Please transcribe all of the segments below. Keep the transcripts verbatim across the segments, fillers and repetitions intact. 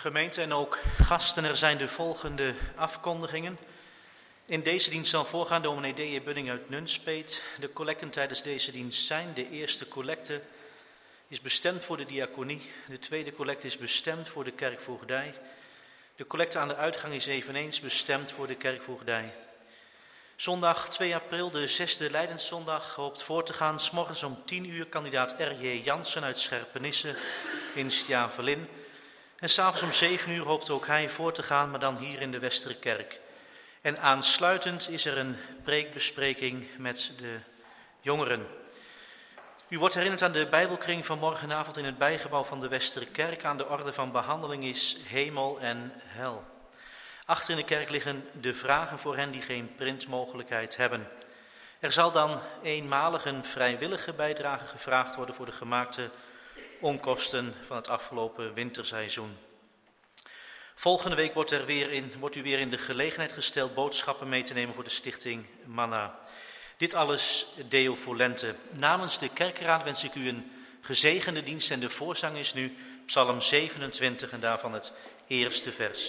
Gemeente en ook gasten, er zijn de volgende afkondigingen. In deze dienst zal voorgaan dominee D J Budding uit Nunspeet. De collecten tijdens deze dienst zijn: de eerste collecte is bestemd voor de diaconie. De tweede collecte is bestemd voor de kerkvoogdij. De collecte aan de uitgang is eveneens bestemd voor de kerkvoogdij. Zondag twee april, de zesde Lijdenszondag, hoopt voor te gaan. 's Morgens om tien uur kandidaat R J Jansen uit Scherpenisse in Stjavelin. En 's avonds om zeven uur hoopt ook hij voor te gaan, maar dan hier in de Westerkerk. En aansluitend is er een preekbespreking met de jongeren. U wordt herinnerd aan de Bijbelkring van morgenavond in het bijgebouw van de Westerkerk. Aan de orde van behandeling is hemel en hel. Achter in de kerk liggen de vragen voor hen die geen printmogelijkheid hebben. Er zal dan eenmalig een vrijwillige bijdrage gevraagd worden voor de gemaakte onkosten van het afgelopen winterseizoen. Volgende week wordt, er weer in, wordt u weer in de gelegenheid gesteld boodschappen mee te nemen voor de stichting Manna. Dit alles Deo Volente. Namens de kerkraad wens ik u een gezegende dienst en de voorzang is nu Psalm zevenentwintig en daarvan het eerste vers.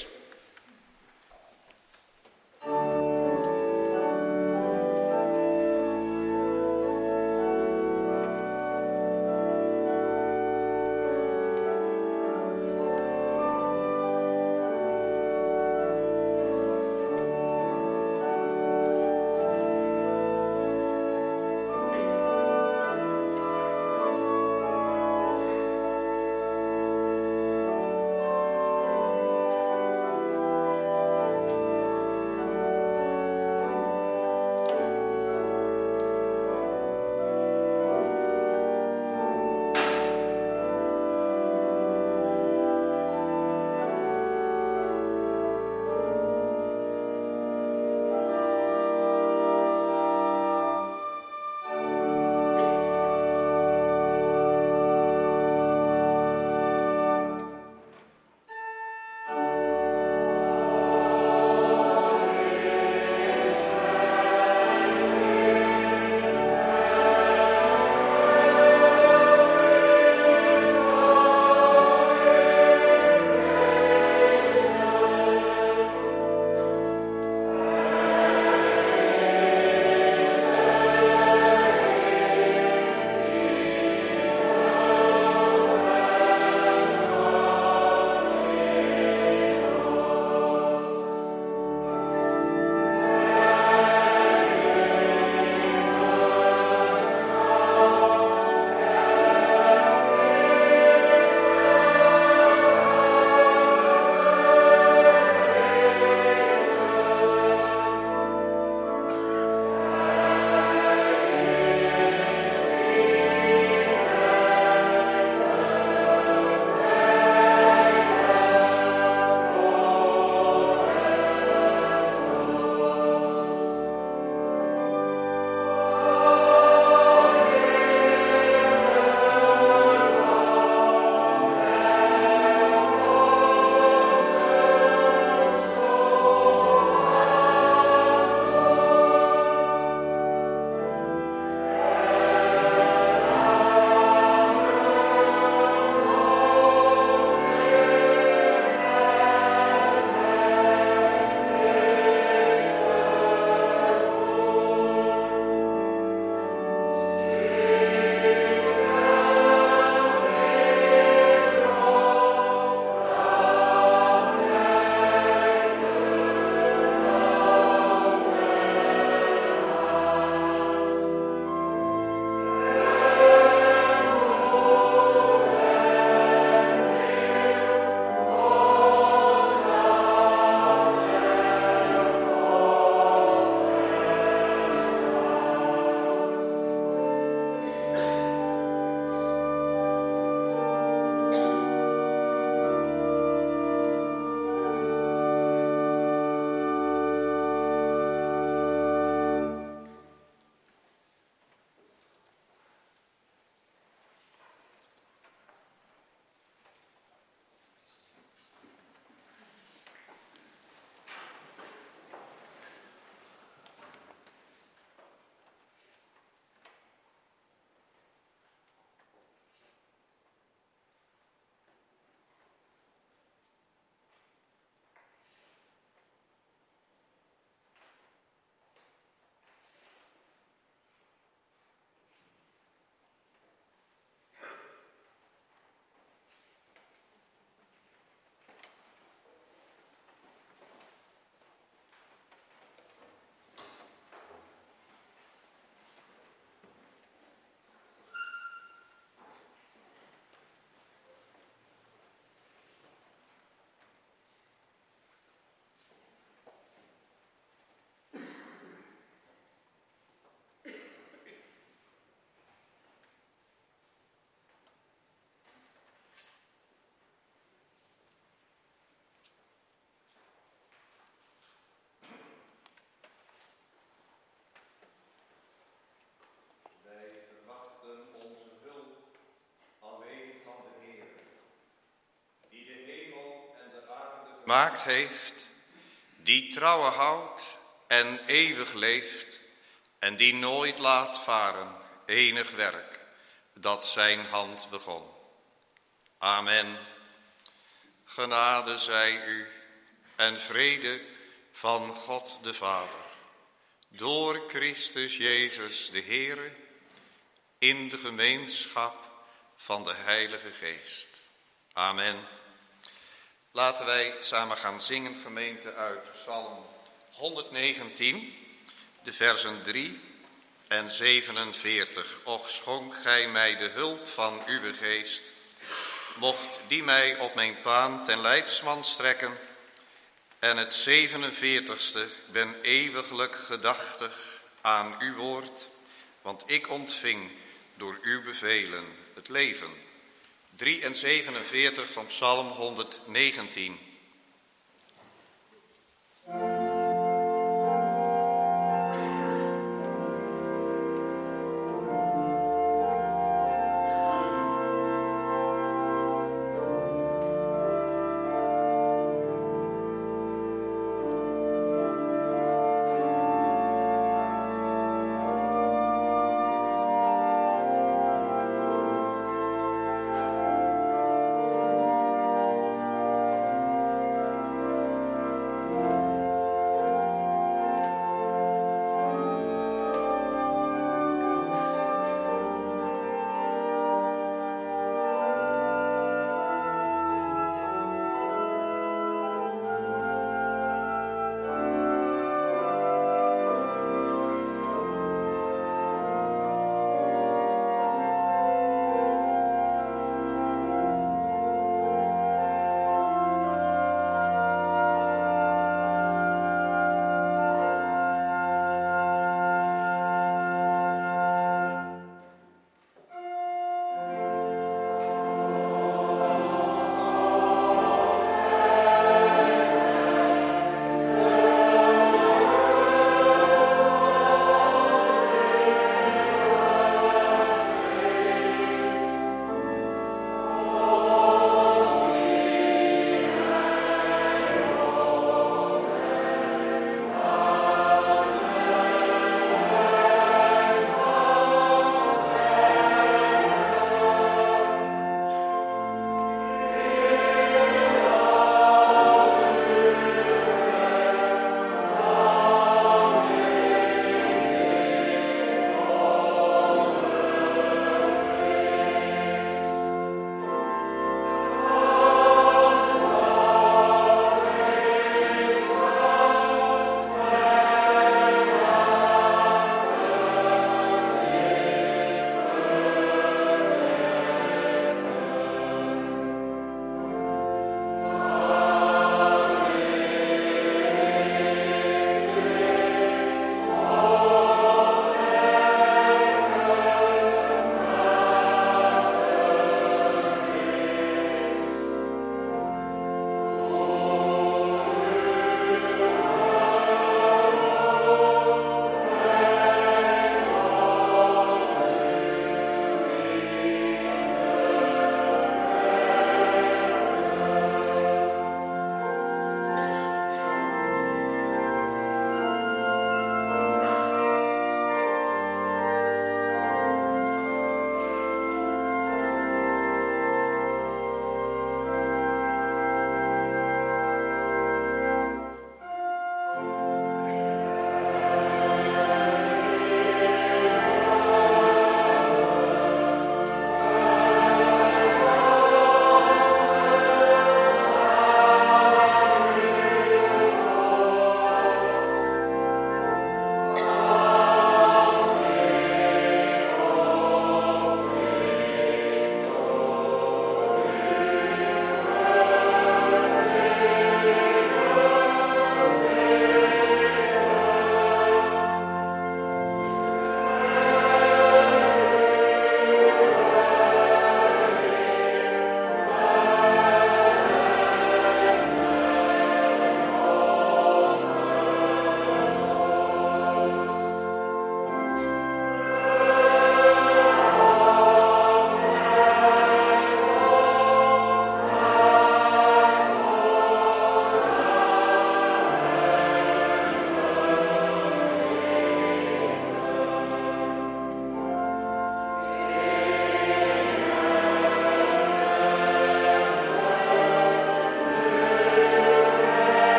gemaakt heeft, die trouwe houdt en eeuwig leeft en die nooit laat varen enig werk dat zijn hand begon. Amen. Genade zij u en vrede van God de Vader, door Christus Jezus de Heere, in de gemeenschap van de Heilige Geest. Amen. Laten wij samen gaan zingen, gemeente, uit Psalm honderdnegentien, de versen drie en zevenenveertig. Och, schonk gij mij de hulp van uw geest, mocht die mij op mijn paan ten leidsman strekken. En het zevenenveertigste, ben eeuwiglijk gedachtig aan uw woord, want ik ontving door uw bevelen het leven. drie en zevenenveertig van Psalm honderdnegentien.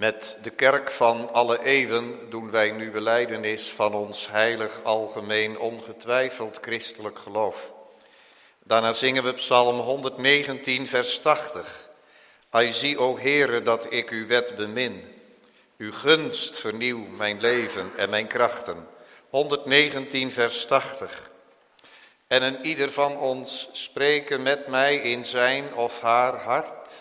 Met de kerk van alle eeuwen doen wij nu belijdenis van ons heilig, algemeen, ongetwijfeld christelijk geloof. Daarna zingen we Psalm honderdnegentien, vers tachtig. Ai zie, o Heere, dat ik uw wet bemin. Uw gunst vernieuw mijn leven en mijn krachten. honderdnegentien, vers tachtig. En een ieder van ons spreken met mij in zijn of haar hart.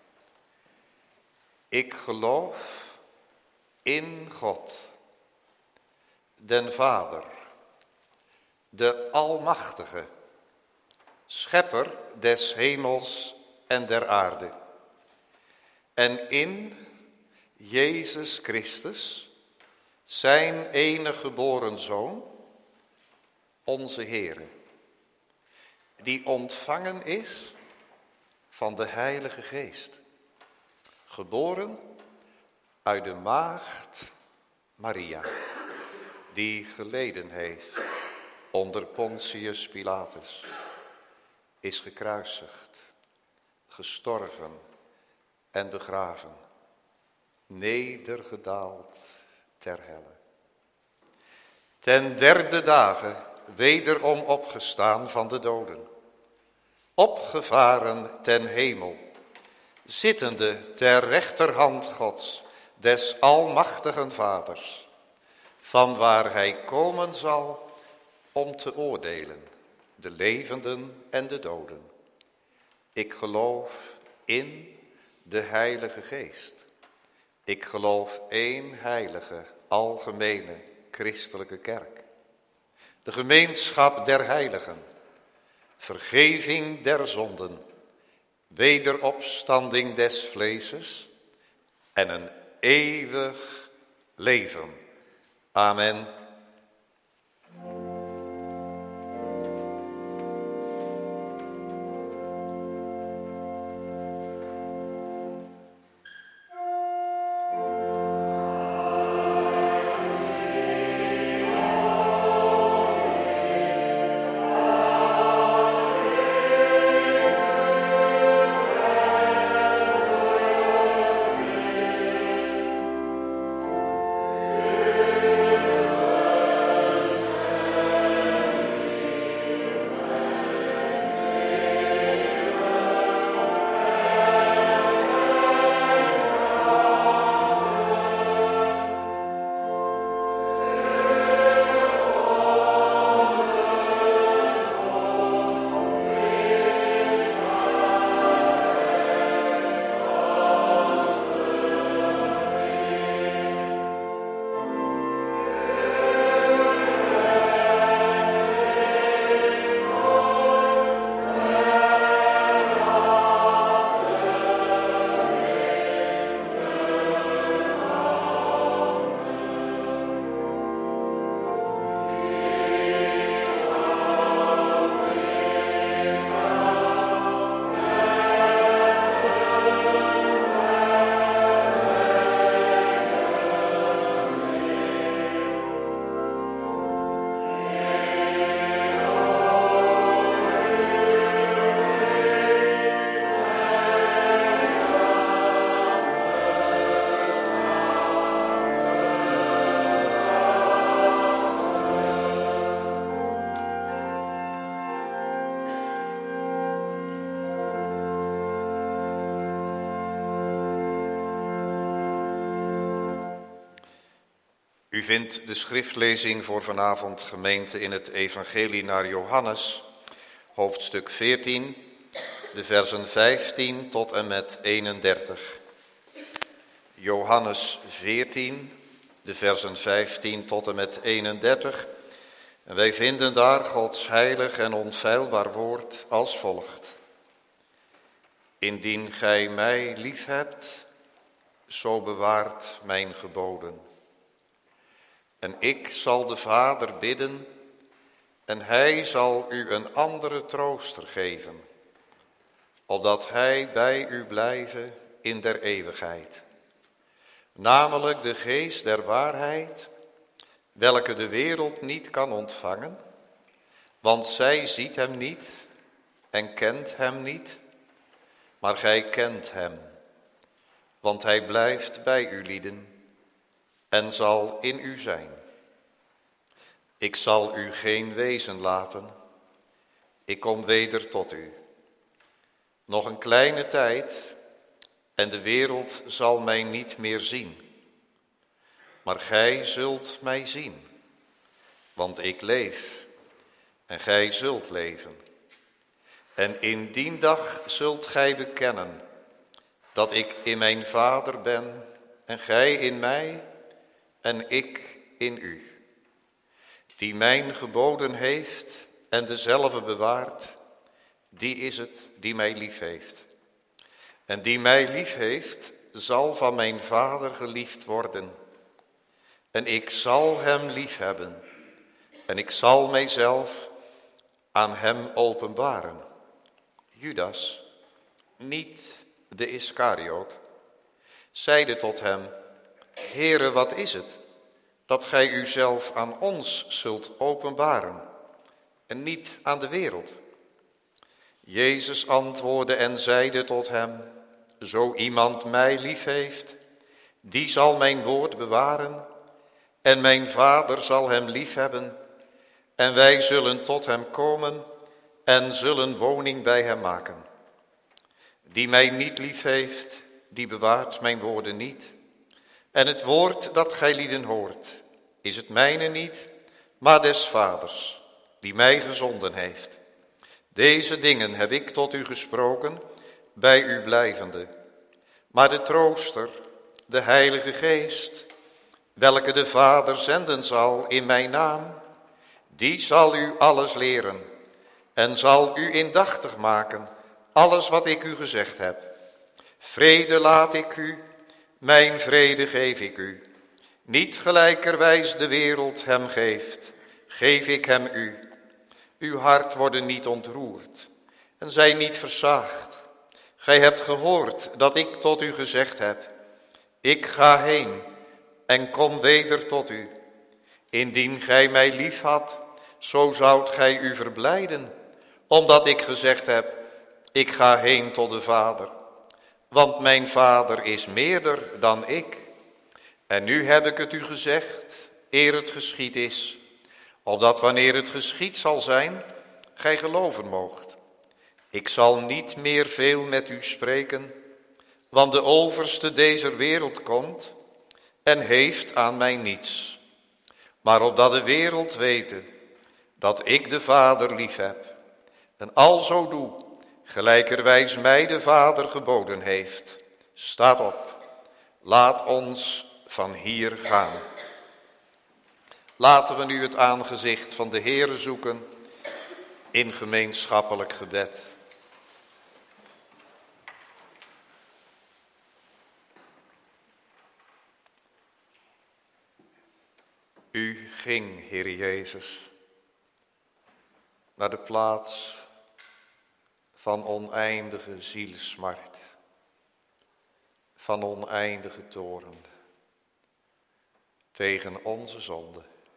Ik geloof in God, den Vader, de Almachtige, Schepper des hemels en der aarde. En in Jezus Christus, zijn enige geboren Zoon, onze Heere, die ontvangen is van de Heilige Geest, geboren uit de maagd Maria, die geleden heeft onder Pontius Pilatus, is gekruisigd, gestorven en begraven, nedergedaald ter helle. Ten derde dagen wederom opgestaan van de doden, opgevaren ten hemel, zittende ter rechterhand Gods, des almachtigen Vaders, van waar hij komen zal om te oordelen, de levenden en de doden. Ik geloof in de Heilige Geest. Ik geloof één heilige, algemene, christelijke kerk. De gemeenschap der heiligen, vergeving der zonden, wederopstanding des vleeses en een eeuwig leven. Amen. U vindt de schriftlezing voor vanavond, gemeente, in het evangelie naar Johannes, hoofdstuk veertien, de versen vijftien tot en met eenendertig. Johannes veertien, de versen vijftien tot en met eenendertig. En wij vinden daar Gods heilig en onfeilbaar woord als volgt. Indien gij mij liefhebt, zo bewaart mijn geboden. En ik zal de Vader bidden, en hij zal u een andere trooster geven, opdat hij bij u blijven in der eeuwigheid. Namelijk de geest der waarheid, welke de wereld niet kan ontvangen, want zij ziet hem niet en kent hem niet, maar gij kent hem, want hij blijft bij u lieden en zal in u zijn. Ik zal u geen wezen laten, ik kom weder tot u. Nog een kleine tijd en de wereld zal mij niet meer zien. Maar gij zult mij zien, want ik leef en gij zult leven. En in die dag zult gij bekennen dat ik in mijn Vader ben en gij in mij en ik in u. Die mijn geboden heeft en dezelfde bewaart, die is het die mij lief heeft. En die mij lief heeft, zal van mijn Vader geliefd worden. En ik zal hem lief hebben. En ik zal mijzelf aan hem openbaren. Judas, niet de Iscariot, zeide tot hem: Heere, wat is het, dat gij uzelf aan ons zult openbaren, en niet aan de wereld? Jezus antwoordde en zeide tot hem: Zo iemand mij lief heeft, die zal mijn woord bewaren, en mijn Vader zal hem lief hebben, en wij zullen tot hem komen en zullen woning bij hem maken. Die mij niet lief heeft, die bewaart mijn woorden niet. En het woord dat gij lieden hoort, is het mijne niet, maar des Vaders, die mij gezonden heeft. Deze dingen heb ik tot u gesproken, bij u blijvende. Maar de trooster, de Heilige Geest, welke de Vader zenden zal in mijn naam, die zal u alles leren en zal u indachtig maken, alles wat ik u gezegd heb. Vrede laat ik u, mijn vrede geef ik u. Niet gelijkerwijs de wereld hem geeft, geef ik hem u. Uw hart worden niet ontroerd en zij niet versaagd. Gij hebt gehoord dat ik tot u gezegd heb: Ik ga heen en kom weder tot u. Indien gij mij lief had, zo zoudt gij u verblijden, omdat ik gezegd heb: Ik ga heen tot de Vader. Want mijn Vader is meerder dan ik. En nu heb ik het u gezegd, eer het geschied is, opdat wanneer het geschied zal zijn, gij geloven moogt. Ik zal niet meer veel met u spreken, want de overste dezer wereld komt en heeft aan mij niets. Maar opdat de wereld wete dat ik de Vader lief heb, en alzo doe, gelijkerwijs mij de Vader geboden heeft. Staat op, laat ons van hier gaan. Laten we nu het aangezicht van de Heere zoeken in gemeenschappelijk gebed. U ging, Heer Jezus, naar de plaats van oneindige zielesmart, van oneindige toorn, tegen onze zonde.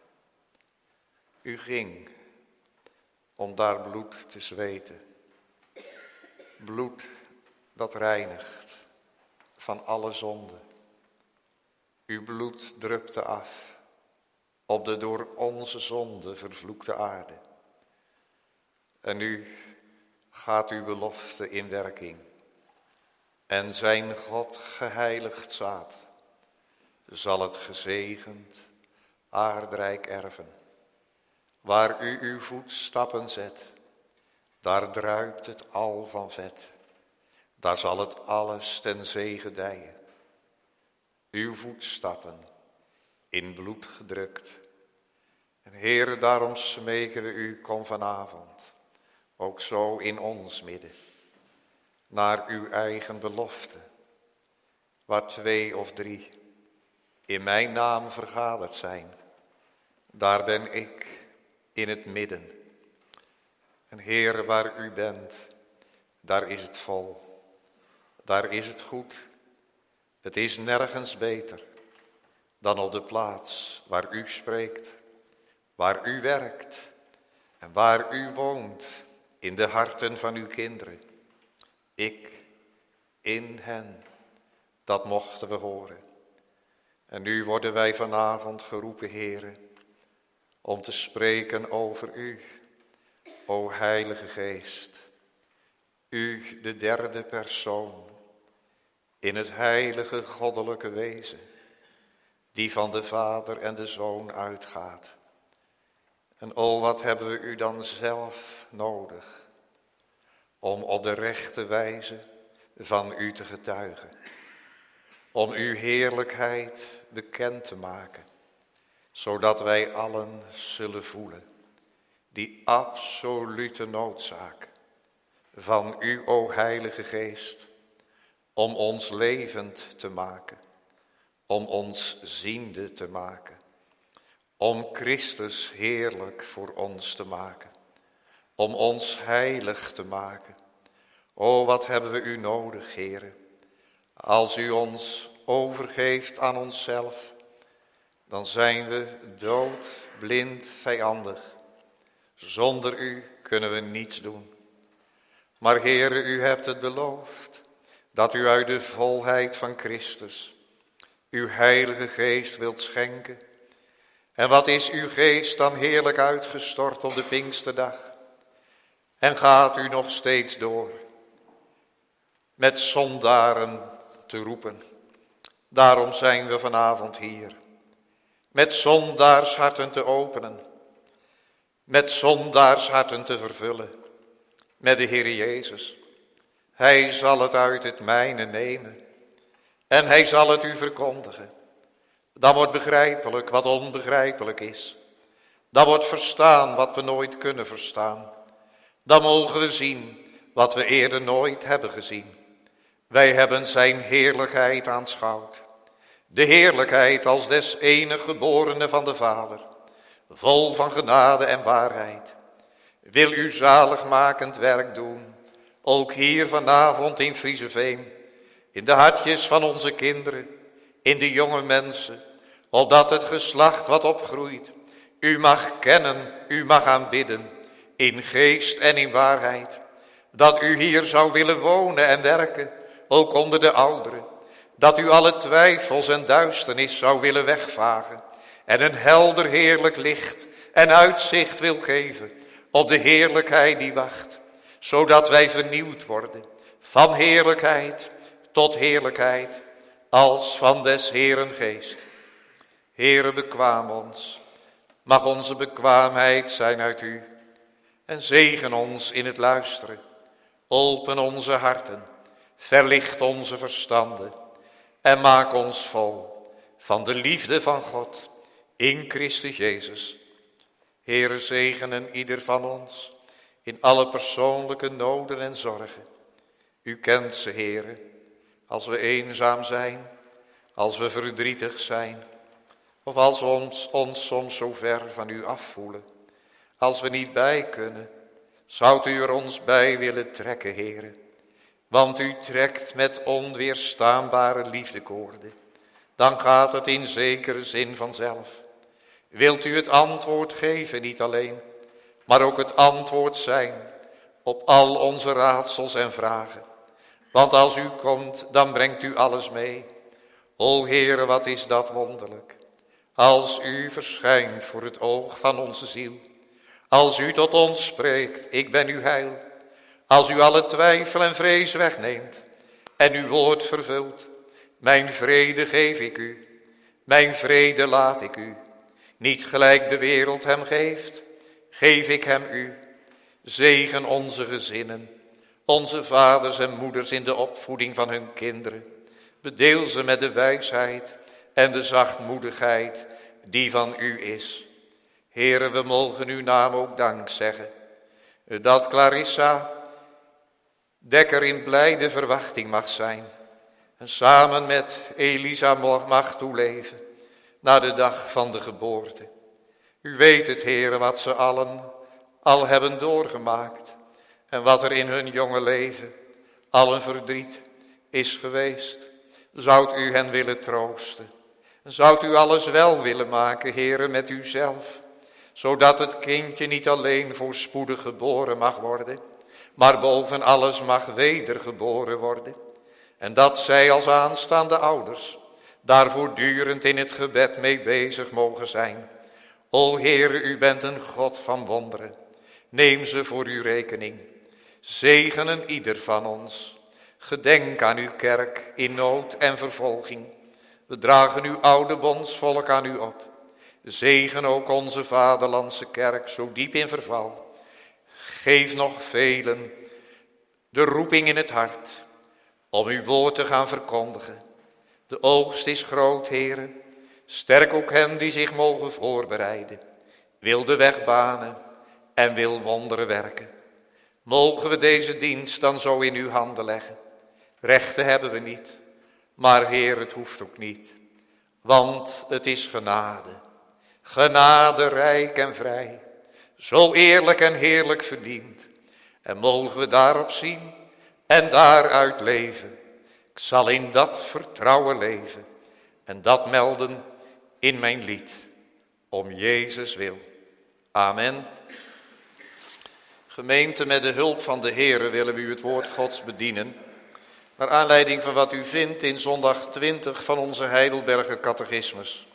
U ging om daar bloed te zweten, bloed dat reinigt van alle zonde. Uw bloed drupte af op de door onze zonde vervloekte aarde. En nu gaat uw belofte in werking. En zijn God geheiligd zaad zal het gezegend aardrijk erven. Waar u uw voetstappen zet, daar druipt het al van vet. Daar zal het alles ten zege dijen. Uw voetstappen in bloed gedrukt. En Heere, daarom smeken we u, kom vanavond, ook zo in ons midden, naar uw eigen belofte, waar twee of drie in mijn naam vergaderd zijn, daar ben ik in het midden. En Heere, waar u bent, daar is het vol, daar is het goed. Het is nergens beter dan op de plaats waar u spreekt, waar u werkt en waar u woont in de harten van uw kinderen. Ik in hen, dat mochten we horen. En nu worden wij vanavond geroepen, Heere, om te spreken over u, o Heilige Geest. U, de derde persoon, in het heilige goddelijke wezen, die van de Vader en de Zoon uitgaat. En o, wat hebben we u dan zelf nodig, om op de rechte wijze van u te getuigen. Om uw heerlijkheid bekend te maken, zodat wij allen zullen voelen die absolute noodzaak van u, o Heilige Geest, om ons levend te maken, om ons ziende te maken, om Christus heerlijk voor ons te maken, om ons heilig te maken. O, wat hebben we u nodig, Heere, als u ons overgeeft aan onszelf, dan zijn we dood, blind, vijandig. Zonder u kunnen we niets doen. Maar Heere, u hebt het beloofd, dat u uit de volheid van Christus uw Heilige Geest wilt schenken. En wat is uw geest dan heerlijk uitgestort op de Pinksterdag? En gaat u nog steeds door met zondaren te roepen. Daarom zijn we vanavond hier, met zondaarsharten te openen, met zondaarsharten te vervullen, met de Heer Jezus. Hij zal het uit het mijne nemen en hij zal het u verkondigen. Dan wordt begrijpelijk wat onbegrijpelijk is. Dan wordt verstaan wat we nooit kunnen verstaan. Dan mogen we zien wat we eerder nooit hebben gezien. Wij hebben zijn heerlijkheid aanschouwd. De heerlijkheid als des enig geborene van de Vader, vol van genade en waarheid. Wil u zaligmakend werk doen, ook hier vanavond in Frieseveen, in de hartjes van onze kinderen, in de jonge mensen, opdat het geslacht wat opgroeit, u mag kennen, u mag aanbidden, in geest en in waarheid. Dat u hier zou willen wonen en werken, ook onder de ouderen. Dat u alle twijfels en duisternis zou willen wegvagen en een helder heerlijk licht en uitzicht wil geven op de heerlijkheid die wacht. Zodat wij vernieuwd worden van heerlijkheid tot heerlijkheid als van des Heeren geest. Heere, bekwaam ons. Mag onze bekwaamheid zijn uit u. En zegen ons in het luisteren. Open onze harten. Verlicht onze verstanden. En maak ons vol van de liefde van God in Christus Jezus. Heere, zegenen ieder van ons in alle persoonlijke noden en zorgen. U kent ze, Heere, als we eenzaam zijn, als we verdrietig zijn, of als we ons, ons soms zo ver van u afvoelen. Als we niet bij kunnen, zoudt u er ons bij willen trekken, Heere. Want u trekt met onweerstaanbare liefdekoorden. Dan gaat het in zekere zin vanzelf. Wilt u het antwoord geven, niet alleen, maar ook het antwoord zijn op al onze raadsels en vragen. Want als u komt, dan brengt u alles mee. O Heere, wat is dat wonderlijk. Als u verschijnt voor het oog van onze ziel. Als u tot ons spreekt, ik ben uw heil. Als u alle twijfel en vrees wegneemt en uw woord vervult. Mijn vrede geef ik u, mijn vrede laat ik u. Niet gelijk de wereld hem geeft, geef ik hem u. Zegen onze gezinnen, onze vaders en moeders in de opvoeding van hun kinderen. Bedeel ze met de wijsheid en de zachtmoedigheid die van u is. Heere, we mogen uw naam ook dank zeggen. Dat Clarissa Dekker in blijde verwachting mag zijn. En samen met Elisa mag toeleven naar de dag van de geboorte. U weet het, Heere, wat ze allen al hebben doorgemaakt. En wat er in hun jonge leven al een verdriet is geweest. Zoudt u hen willen troosten. Zoudt u alles wel willen maken, Heere, met uzelf. Zodat het kindje niet alleen voorspoedig geboren mag worden, maar boven alles mag wedergeboren worden. En dat zij als aanstaande ouders daar voortdurend in het gebed mee bezig mogen zijn. O Heere, u bent een God van wonderen. Neem ze voor uw rekening. Zegenen ieder van ons. Gedenk aan uw kerk in nood en vervolging. We dragen uw oude bondsvolk aan u op. Zegen ook onze vaderlandse kerk, zo diep in verval. Geef nog velen de roeping in het hart om uw woord te gaan verkondigen. De oogst is groot, Heere. Sterk ook hen die zich mogen voorbereiden. Wil de weg banen en wil wonderen werken. Mogen we deze dienst dan zo in uw handen leggen. Rechten hebben we niet, maar Heer, het hoeft ook niet. Want het is genade. Genade rijk en vrij. Zo eerlijk en heerlijk verdiend. En mogen we daarop zien en daaruit leven. Ik zal in dat vertrouwen leven en dat melden in mijn lied. Om Jezus wil. Amen. Gemeente, met de hulp van de Heere willen we u het woord Gods bedienen. Naar aanleiding van wat u vindt in zondag twintig van onze Heidelberger catechismus.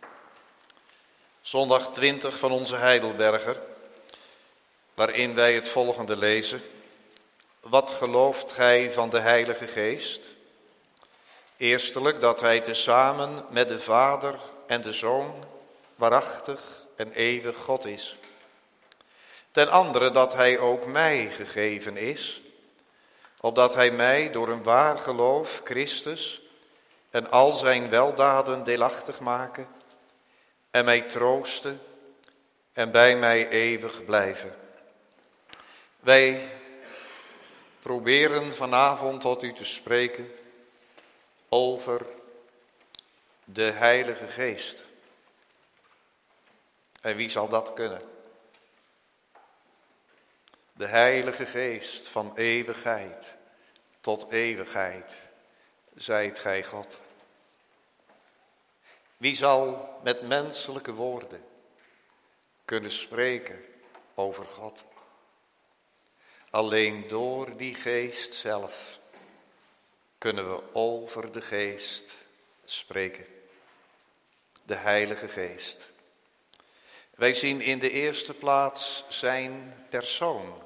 Zondag twintig van onze Heidelberger, waarin wij het volgende lezen. Wat gelooft gij van de Heilige Geest? Eerstelijk dat hij tezamen met de Vader en de Zoon waarachtig en eeuwig God is. Ten andere dat hij ook mij gegeven is, opdat hij mij door een waar geloof Christus en al zijn weldaden deelachtig maken en mij troosten en bij mij eeuwig blijven. Wij proberen vanavond tot u te spreken over de Heilige Geest. En wie zal dat kunnen? De Heilige Geest van eeuwigheid tot eeuwigheid, zijt gij God. Wie zal met menselijke woorden kunnen spreken over God? Alleen door die Geest zelf kunnen we over de Geest spreken. De Heilige Geest. Wij zien in de eerste plaats zijn persoon.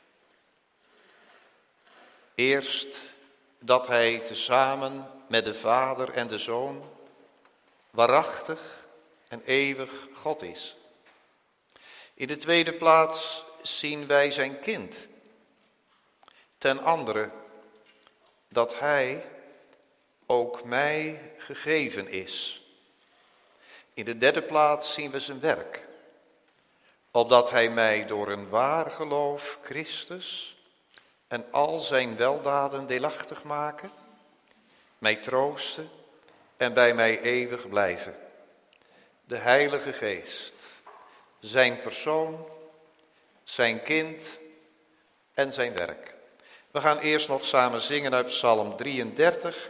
Eerst dat hij tezamen met de Vader en de Zoon waarachtig en eeuwig God is. In de tweede plaats zien wij zijn kind. Ten andere dat hij ook mij gegeven is. In de derde plaats zien we zijn werk. Opdat hij mij door een waar geloof Christus en al zijn weldaden deelachtig maken, mij troosten en bij mij eeuwig blijven. De Heilige Geest, zijn persoon, zijn kind en zijn werk. We gaan eerst nog samen zingen uit Psalm drieëndertig,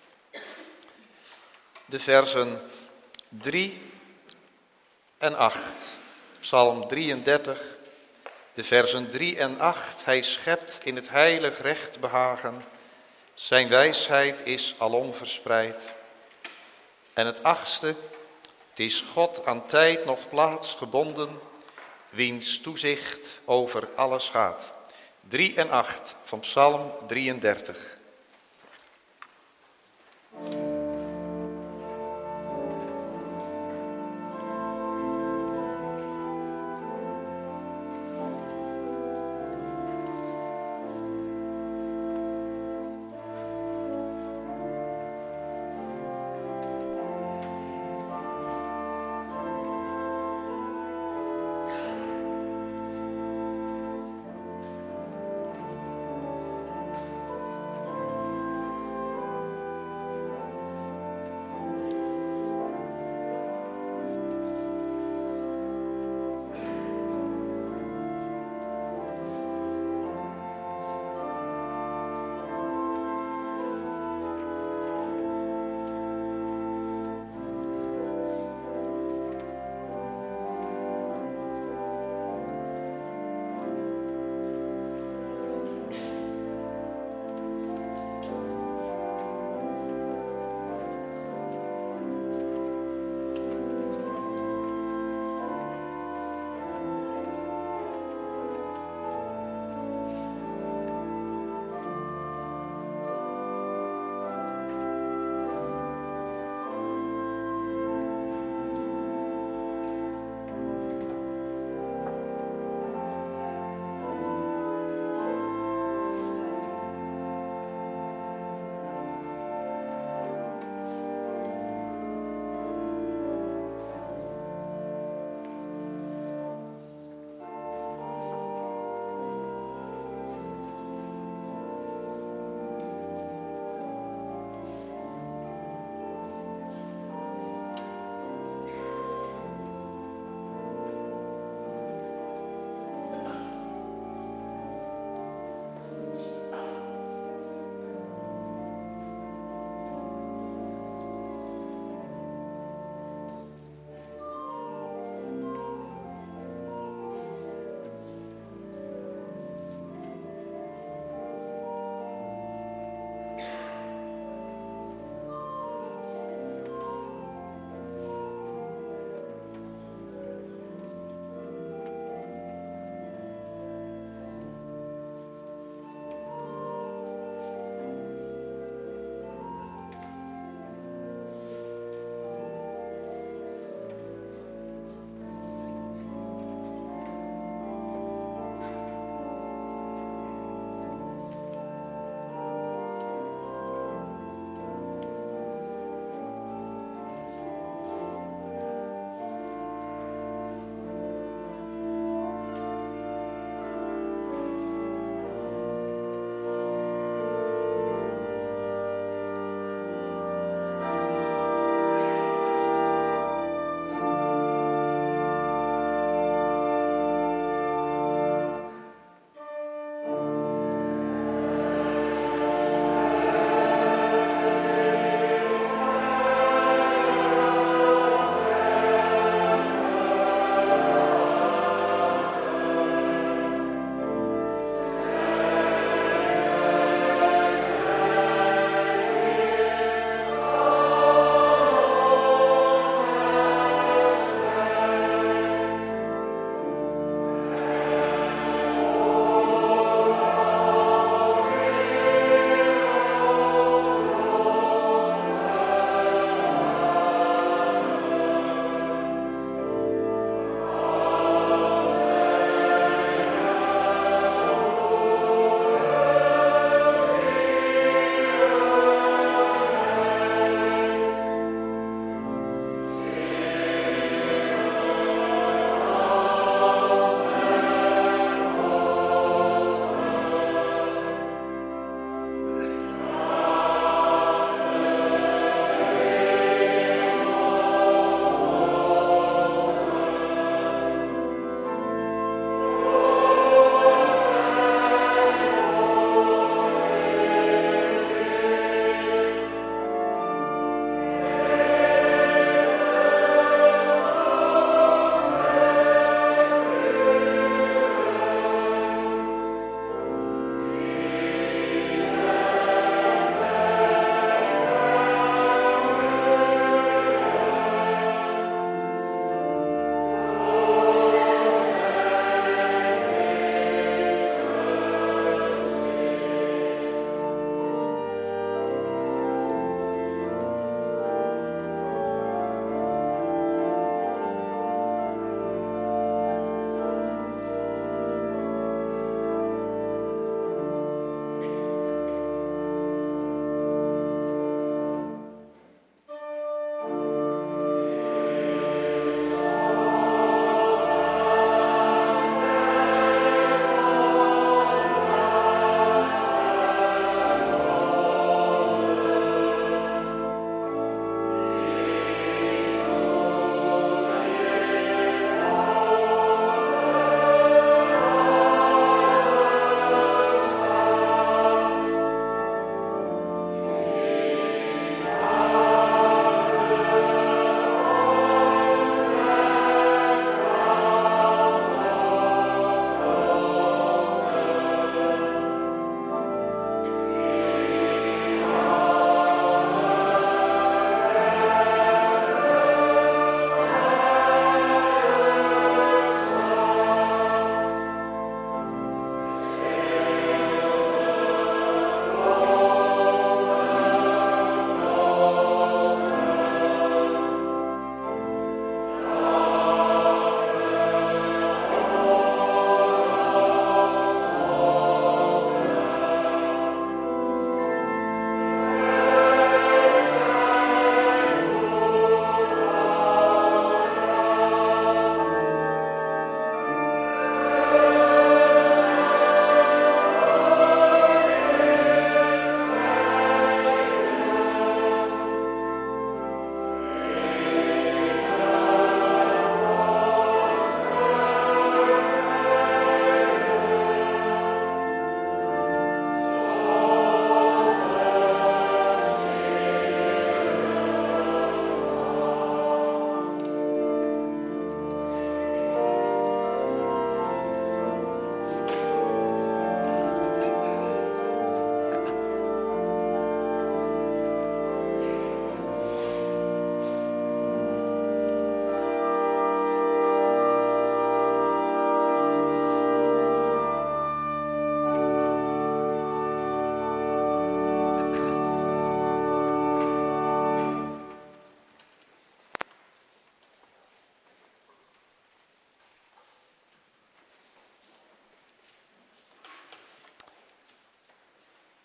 de versen drie en acht. Psalm drieëndertig, de versen drie en acht. Hij schept in het heilig recht behagen. Zijn wijsheid is alom verspreid. En het achtste. Het is God aan tijd nog plaats gebonden, wiens toezicht over alles gaat. drie en acht van Psalm drieëndertig.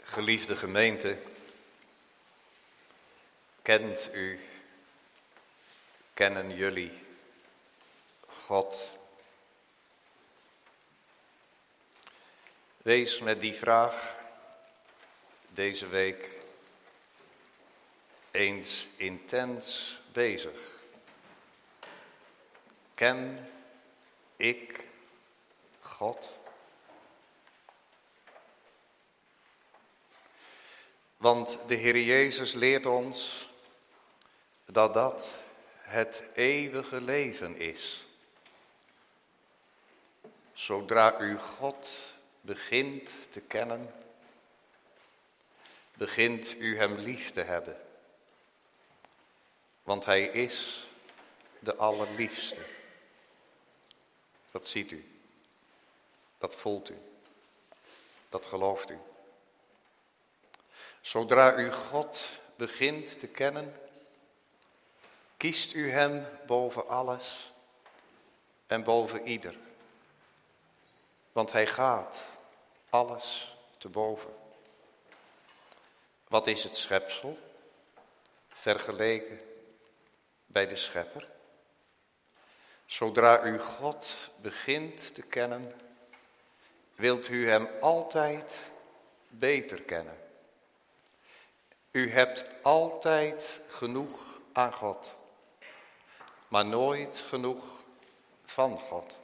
Geliefde gemeente, kent u, kennen jullie God? Wees met die vraag deze week eens intens bezig. Ken ik God? Want de Heer Jezus leert ons dat dat het eeuwige leven is. Zodra u God begint te kennen, begint u hem lief te hebben. Want hij is de allerliefste. Dat ziet u, dat voelt u, dat gelooft u. Zodra u God begint te kennen, kiest u hem boven alles en boven ieder. Want hij gaat alles te boven. Wat is het schepsel vergeleken bij de schepper? Zodra u God begint te kennen, wilt u hem altijd beter kennen. U hebt altijd genoeg aan God, maar nooit genoeg van God.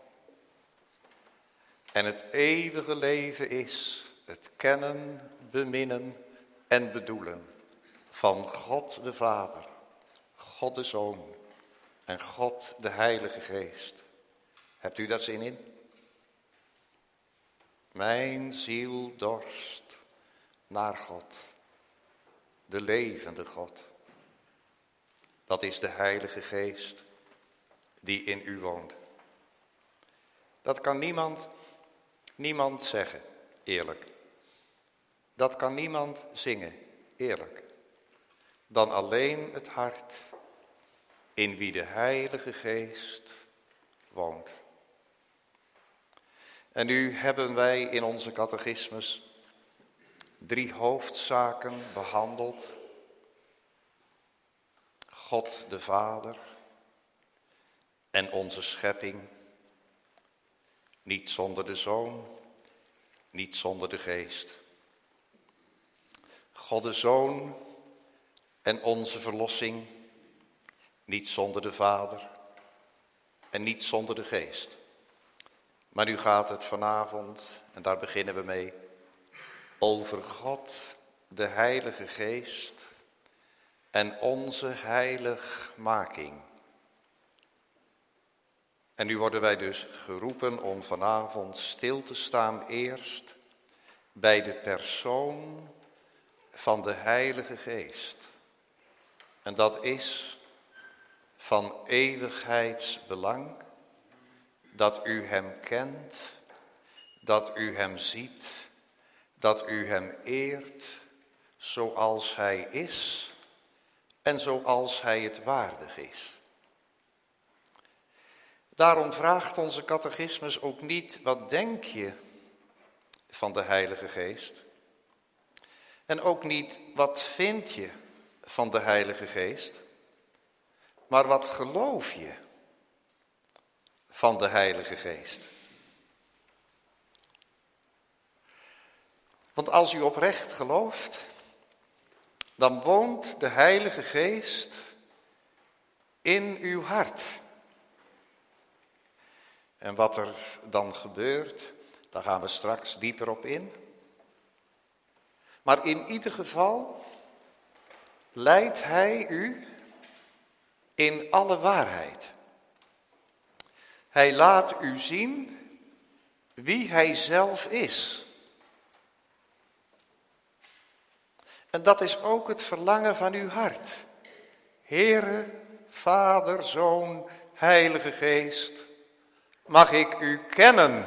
En het eeuwige leven is het kennen, beminnen en bedoelen van God de Vader, God de Zoon en God de Heilige Geest. Hebt u daar zin in? Mijn ziel dorst naar God, de levende God. Dat is de Heilige Geest die in u woont. Dat kan niemand, niemand zeggen, eerlijk. Dat kan niemand zingen, eerlijk. Dan alleen het hart in wie de Heilige Geest woont. En nu hebben wij in onze catechismus drie hoofdzaken behandeld. God de Vader en onze schepping. Niet zonder de Zoon, niet zonder de Geest. God de Zoon en onze verlossing. Niet zonder de Vader en niet zonder de Geest. Maar nu gaat het vanavond, en daar beginnen we mee, over God, de Heilige Geest en onze heiligmaking. En nu worden wij dus geroepen om vanavond stil te staan eerst bij de persoon van de Heilige Geest. En dat is van eeuwigheidsbelang dat u hem kent, dat u hem ziet, dat u hem eert zoals hij is en zoals hij het waardig is. Daarom vraagt onze catechismus ook niet, wat denk je van de Heilige Geest? En ook niet, wat vind je van de Heilige Geest? Maar wat geloof je van de Heilige Geest? Want als u oprecht gelooft, dan woont de Heilige Geest in uw hart. En wat er dan gebeurt, daar gaan we straks dieper op in. Maar in ieder geval leidt hij u in alle waarheid. Hij laat u zien wie hij zelf is. En dat is ook het verlangen van uw hart. Heere, Vader, Zoon, Heilige Geest, mag ik u kennen,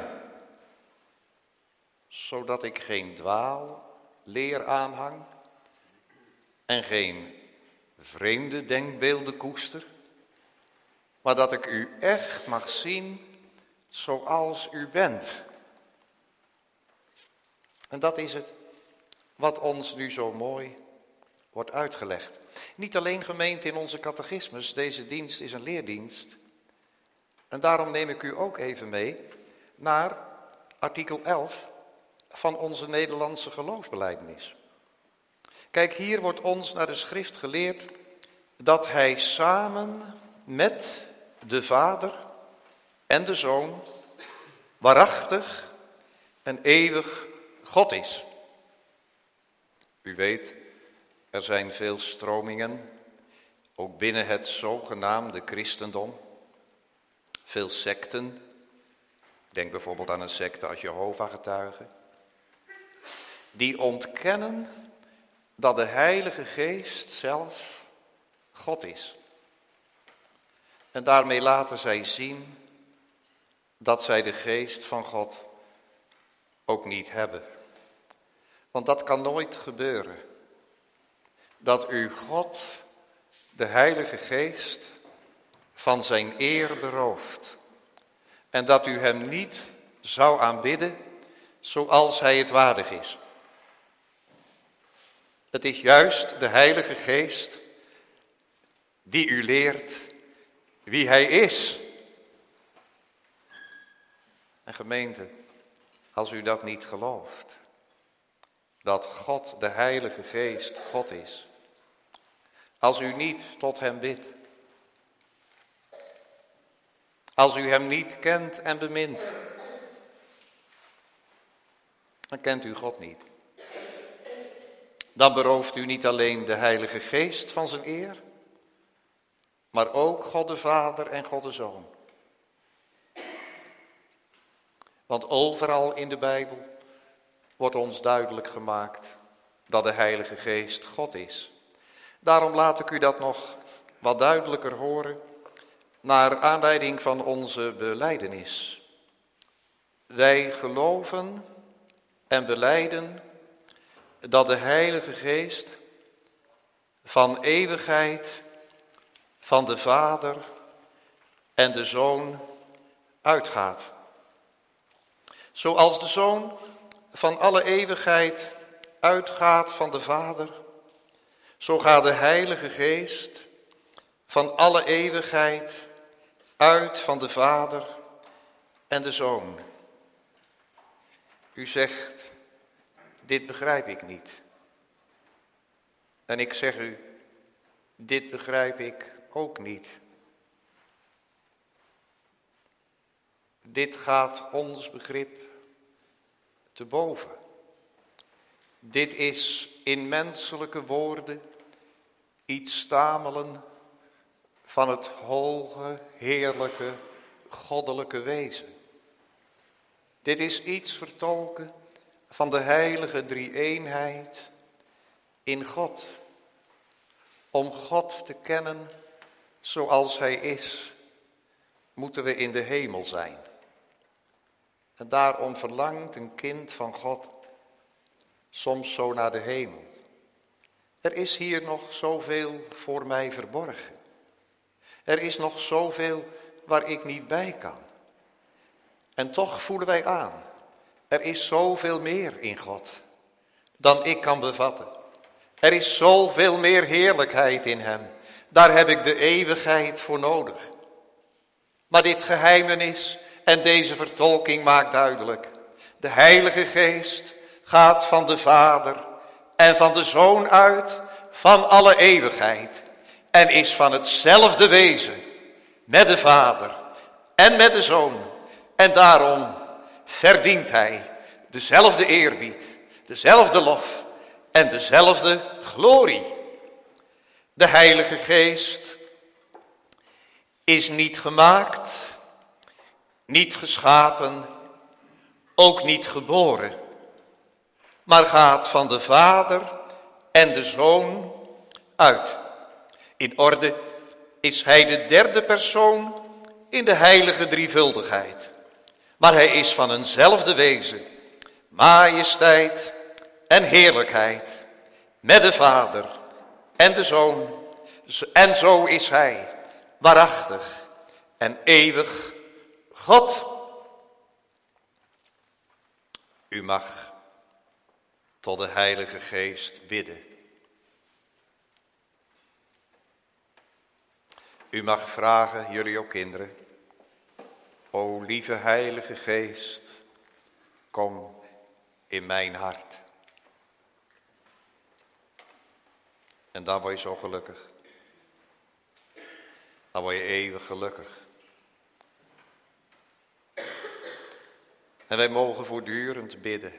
zodat ik geen dwaalleer aanhang en geen vreemde denkbeelden koester, maar dat ik u echt mag zien zoals u bent. En dat is het wat ons nu zo mooi wordt uitgelegd. Niet alleen gemeente in onze catechismus, deze dienst is een leerdienst. En daarom neem ik u ook even mee naar artikel elf van onze Nederlandse geloofsbelijdenis. Kijk, hier wordt ons naar de schrift geleerd dat hij samen met de Vader en de Zoon waarachtig en eeuwig God is. U weet, er zijn veel stromingen, ook binnen het zogenaamde christendom. Veel secten. Denk bijvoorbeeld aan een secte als Jehovah-getuigen. Die ontkennen dat de Heilige Geest zelf God is. En daarmee laten zij zien dat zij de Geest van God ook niet hebben. Want dat kan nooit gebeuren. Dat u God, de Heilige Geest, van zijn eer berooft. En dat u hem niet zou aanbidden zoals hij het waardig is. Het is juist de Heilige Geest die u leert wie hij is. En gemeente, als u dat niet gelooft, dat God, de Heilige Geest, God is. Als u niet tot hem bidt. Als u hem niet kent en bemint, dan kent u God niet. Dan berooft u niet alleen de Heilige Geest van zijn eer, maar ook God de Vader en God de Zoon. Want overal in de Bijbel wordt ons duidelijk gemaakt dat de Heilige Geest God is. Daarom laat ik u dat nog wat duidelijker horen naar aanleiding van onze belijdenis. Wij geloven en belijden dat de Heilige Geest van eeuwigheid van de Vader en de Zoon uitgaat. Zoals de Zoon van alle eeuwigheid uitgaat van de Vader, zo gaat de Heilige Geest van alle eeuwigheid uit van de Vader en de Zoon. U zegt, dit begrijp ik niet. En ik zeg u, dit begrijp ik ook niet. Dit gaat ons begrip te boven. Dit is in menselijke woorden iets stamelen van het hoge, heerlijke, goddelijke wezen. Dit is iets vertolken van de heilige drie-eenheid in God. Om God te kennen zoals hij is, moeten we in de hemel zijn. En daarom verlangt een kind van God soms zo naar de hemel. Er is hier nog zoveel voor mij verborgen. Er is nog zoveel waar ik niet bij kan. En toch voelen wij aan, er is zoveel meer in God dan ik kan bevatten. Er is zoveel meer heerlijkheid in hem. Daar heb ik de eeuwigheid voor nodig. Maar dit geheimenis en deze vertolking maakt duidelijk. De Heilige Geest gaat van de Vader en van de Zoon uit van alle eeuwigheid. En is van hetzelfde wezen met de Vader en met de Zoon. En daarom verdient hij dezelfde eerbied, dezelfde lof en dezelfde glorie. De Heilige Geest is niet gemaakt, niet geschapen, ook niet geboren, maar gaat van de Vader en de Zoon uit. In orde is hij de derde persoon in de heilige drievuldigheid. Maar hij is van eenzelfde wezen, majesteit en heerlijkheid, met de Vader en de Zoon. En zo is hij waarachtig en eeuwig God. U mag tot de Heilige Geest bidden. U mag vragen, jullie ook kinderen. O lieve Heilige Geest, kom in mijn hart. En dan word je zo gelukkig. Dan word je eeuwig gelukkig. En wij mogen voortdurend bidden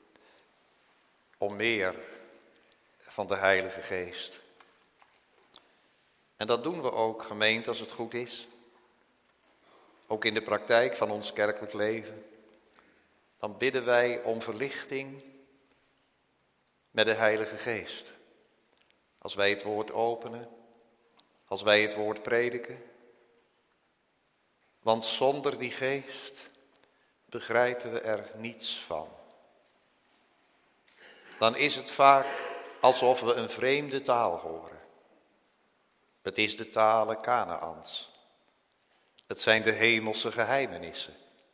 om meer van de Heilige Geest. En dat doen we ook, gemeente, als het goed is. Ook in de praktijk van ons kerkelijk leven. Dan bidden wij om verlichting met de Heilige Geest. Als wij het woord openen, als wij het woord prediken. Want zonder die geest begrijpen we er niets van. Dan is het vaak alsof we een vreemde taal horen. Het is de talen Kanaans. Het zijn de hemelse geheimenissen.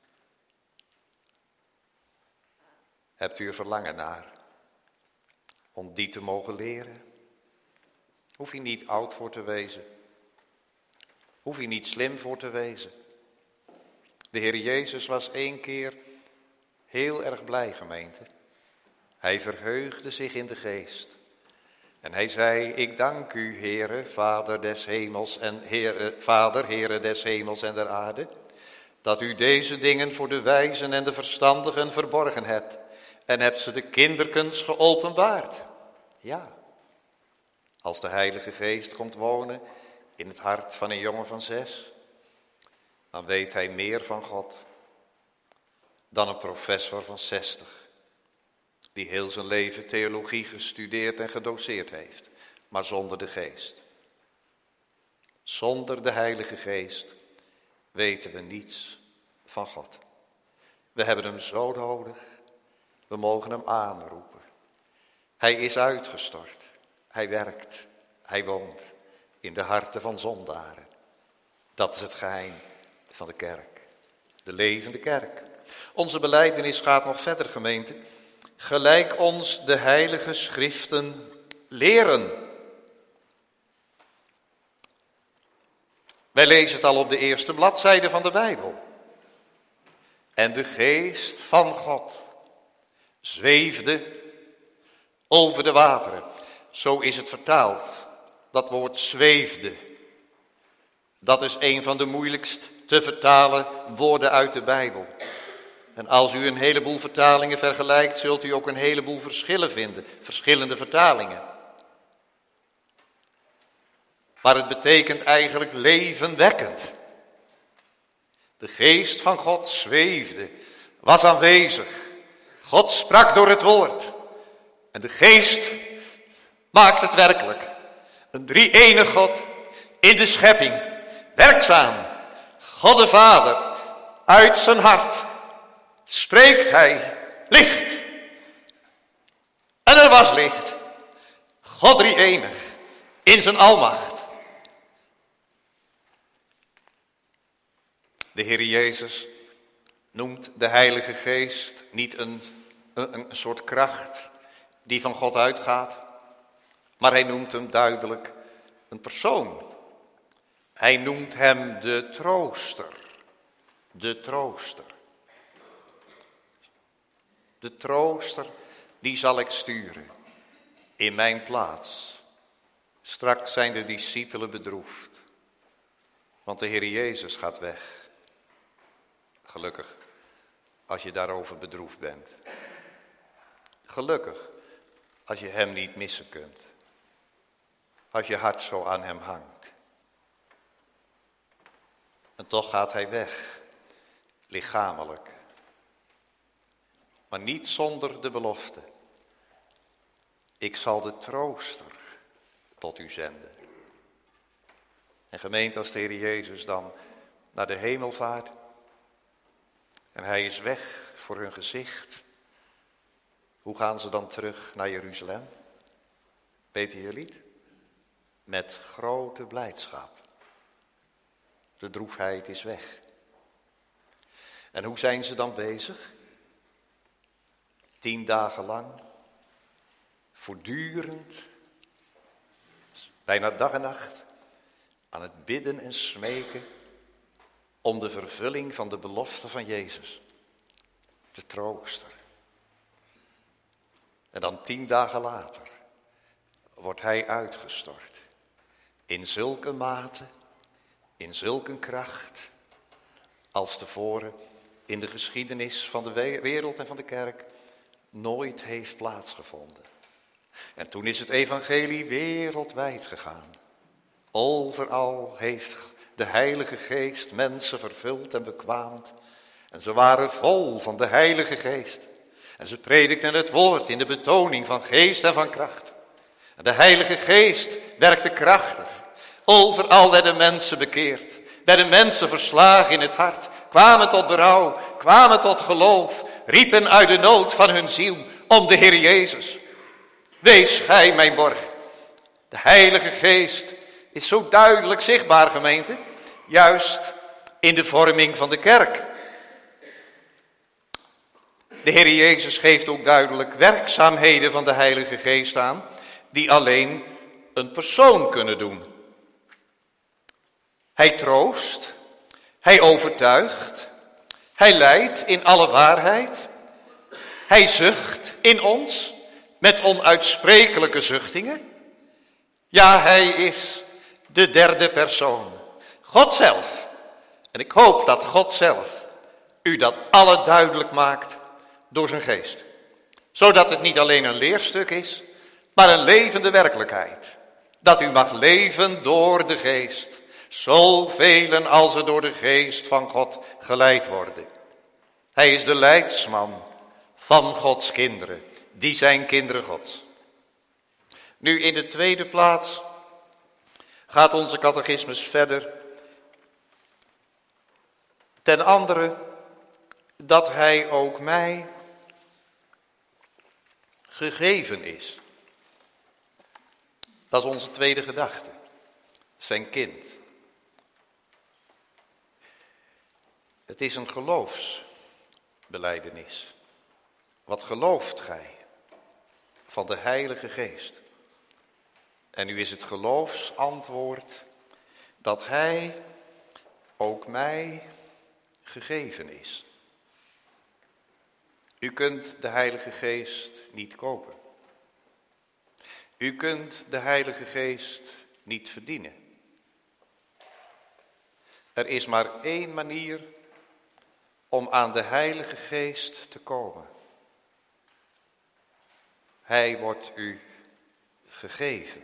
Hebt u er verlangen naar om die te mogen leren? Hoef je niet oud voor te wezen. Hoef je niet slim voor te wezen. De Heer Jezus was één keer heel erg blij, gemeente. Hij verheugde zich in de geest. En hij zei, ik dank u, Heere, Vader des hemels en Heere, Vader, Heere des hemels en der aarde, dat u deze dingen voor de wijzen en de verstandigen verborgen hebt en hebt ze de kinderkens geopenbaard. Ja, als de Heilige Geest komt wonen in het hart van een jongen van zes, dan weet hij meer van God dan een professor van zestig. Die heel zijn leven theologie gestudeerd en gedoseerd heeft, maar zonder de geest. Zonder de Heilige Geest weten we niets van God. We hebben hem zo nodig, we mogen hem aanroepen. Hij is uitgestort, hij werkt, hij woont in de harten van zondaren. Dat is het geheim van de kerk, de levende kerk. Onze belijdenis gaat nog verder, gemeente. Gelijk ons de heilige schriften leren. Wij lezen het al op de eerste bladzijde van de Bijbel. En de geest van God zweefde over de wateren. Zo is het vertaald. Dat woord zweefde. Dat is een van de moeilijkst te vertalen woorden uit de Bijbel. En als u een heleboel vertalingen vergelijkt, zult u ook een heleboel verschillen vinden. Verschillende vertalingen. Maar het betekent eigenlijk levenwekkend. De geest van God zweefde, was aanwezig. God sprak door het woord. En de geest maakt het werkelijk. Een drie-enig God in de schepping. Werkzaam. God de Vader uit zijn hart spreekt hij licht. En er was licht. God drie-enig in zijn almacht. De Heer Jezus noemt de Heilige Geest niet een, een, een soort kracht die van God uitgaat, maar hij noemt hem duidelijk een persoon. Hij noemt hem de trooster. De trooster. De trooster, die zal ik sturen in mijn plaats. Straks zijn de discipelen bedroefd, want de Heer Jezus gaat weg. Gelukkig, als je daarover bedroefd bent. Gelukkig, als je hem niet missen kunt. Als je hart zo aan hem hangt. En toch gaat hij weg, lichamelijk. Maar niet zonder de belofte. Ik zal de trooster tot u zenden. En gemeente, als de Heer Jezus dan naar de hemel vaart en hij is weg voor hun gezicht, hoe gaan ze dan terug naar Jeruzalem? Weten jullie het? Met grote blijdschap. De droefheid is weg. En hoe zijn ze dan bezig? Tien dagen lang voortdurend, bijna dag en nacht, aan het bidden en smeken om de vervulling van de belofte van Jezus, de trooster. En dan tien dagen later wordt hij uitgestort. In zulke mate, in zulke kracht, als tevoren in de geschiedenis van de wereld en van de kerk nooit heeft plaatsgevonden. En toen is het evangelie wereldwijd gegaan. Overal heeft de Heilige Geest mensen vervuld en bekwaamd. En ze waren vol van de Heilige Geest. En ze predikten het woord in de betoning van geest en van kracht. En de Heilige Geest werkte krachtig. Overal werden mensen bekeerd. Werden mensen verslagen in het hart. Kwamen tot berouw. Kwamen tot geloof. Riepen uit de nood van hun ziel om de Heer Jezus. Wees gij mijn borg. De Heilige Geest is zo duidelijk zichtbaar, gemeente. Juist in de vorming van de kerk. De Heer Jezus geeft ook duidelijk werkzaamheden van de Heilige Geest aan, die alleen een persoon kunnen doen. Hij troost, hij overtuigt, hij leidt in alle waarheid, hij zucht in ons met onuitsprekelijke zuchtingen. Ja, hij is de derde persoon, God zelf. En ik hoop dat God zelf u dat alle duidelijk maakt door zijn geest. Zodat het niet alleen een leerstuk is, maar een levende werkelijkheid. Dat u mag leven door de geest. Zoveel als er door de geest van God geleid worden. Hij is de leidsman van Gods kinderen. Die zijn kinderen Gods. Nu in de tweede plaats gaat onze catechismus verder. Ten andere dat hij ook mij gegeven is. Dat is onze tweede gedachte. Zijn kind. Het is een geloofsbelijdenis. Wat gelooft gij van de Heilige Geest? En nu is het geloofsantwoord dat hij ook mij gegeven is. U kunt de Heilige Geest niet kopen. U kunt de Heilige Geest niet verdienen. Er is maar één manier om aan de Heilige Geest te komen. Hij wordt u gegeven.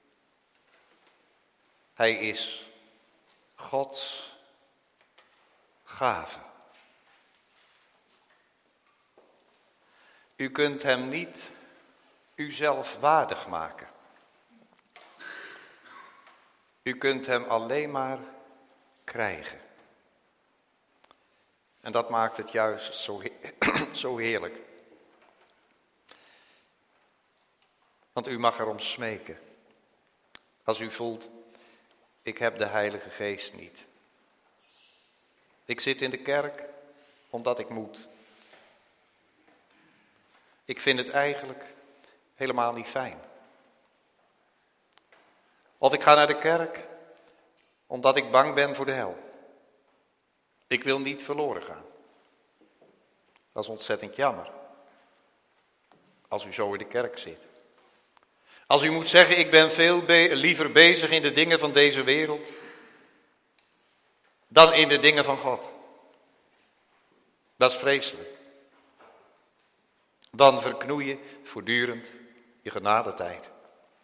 Hij is Gods gave. U kunt hem niet uzelf waardig maken. U kunt hem alleen maar krijgen. En dat maakt het juist zo, zo heerlijk. Want u mag erom smeken. Als u voelt, ik heb de Heilige Geest niet. Ik zit in de kerk omdat ik moet. Ik vind het eigenlijk helemaal niet fijn. Of ik ga naar de kerk omdat ik bang ben voor de hel. Ik wil niet verloren gaan. Dat is ontzettend jammer. Als u zo in de kerk zit. Als u moet zeggen, ik ben veel be- liever bezig in de dingen van deze wereld dan in de dingen van God. Dat is vreselijk. Dan verknoei je voortdurend je genadetijd.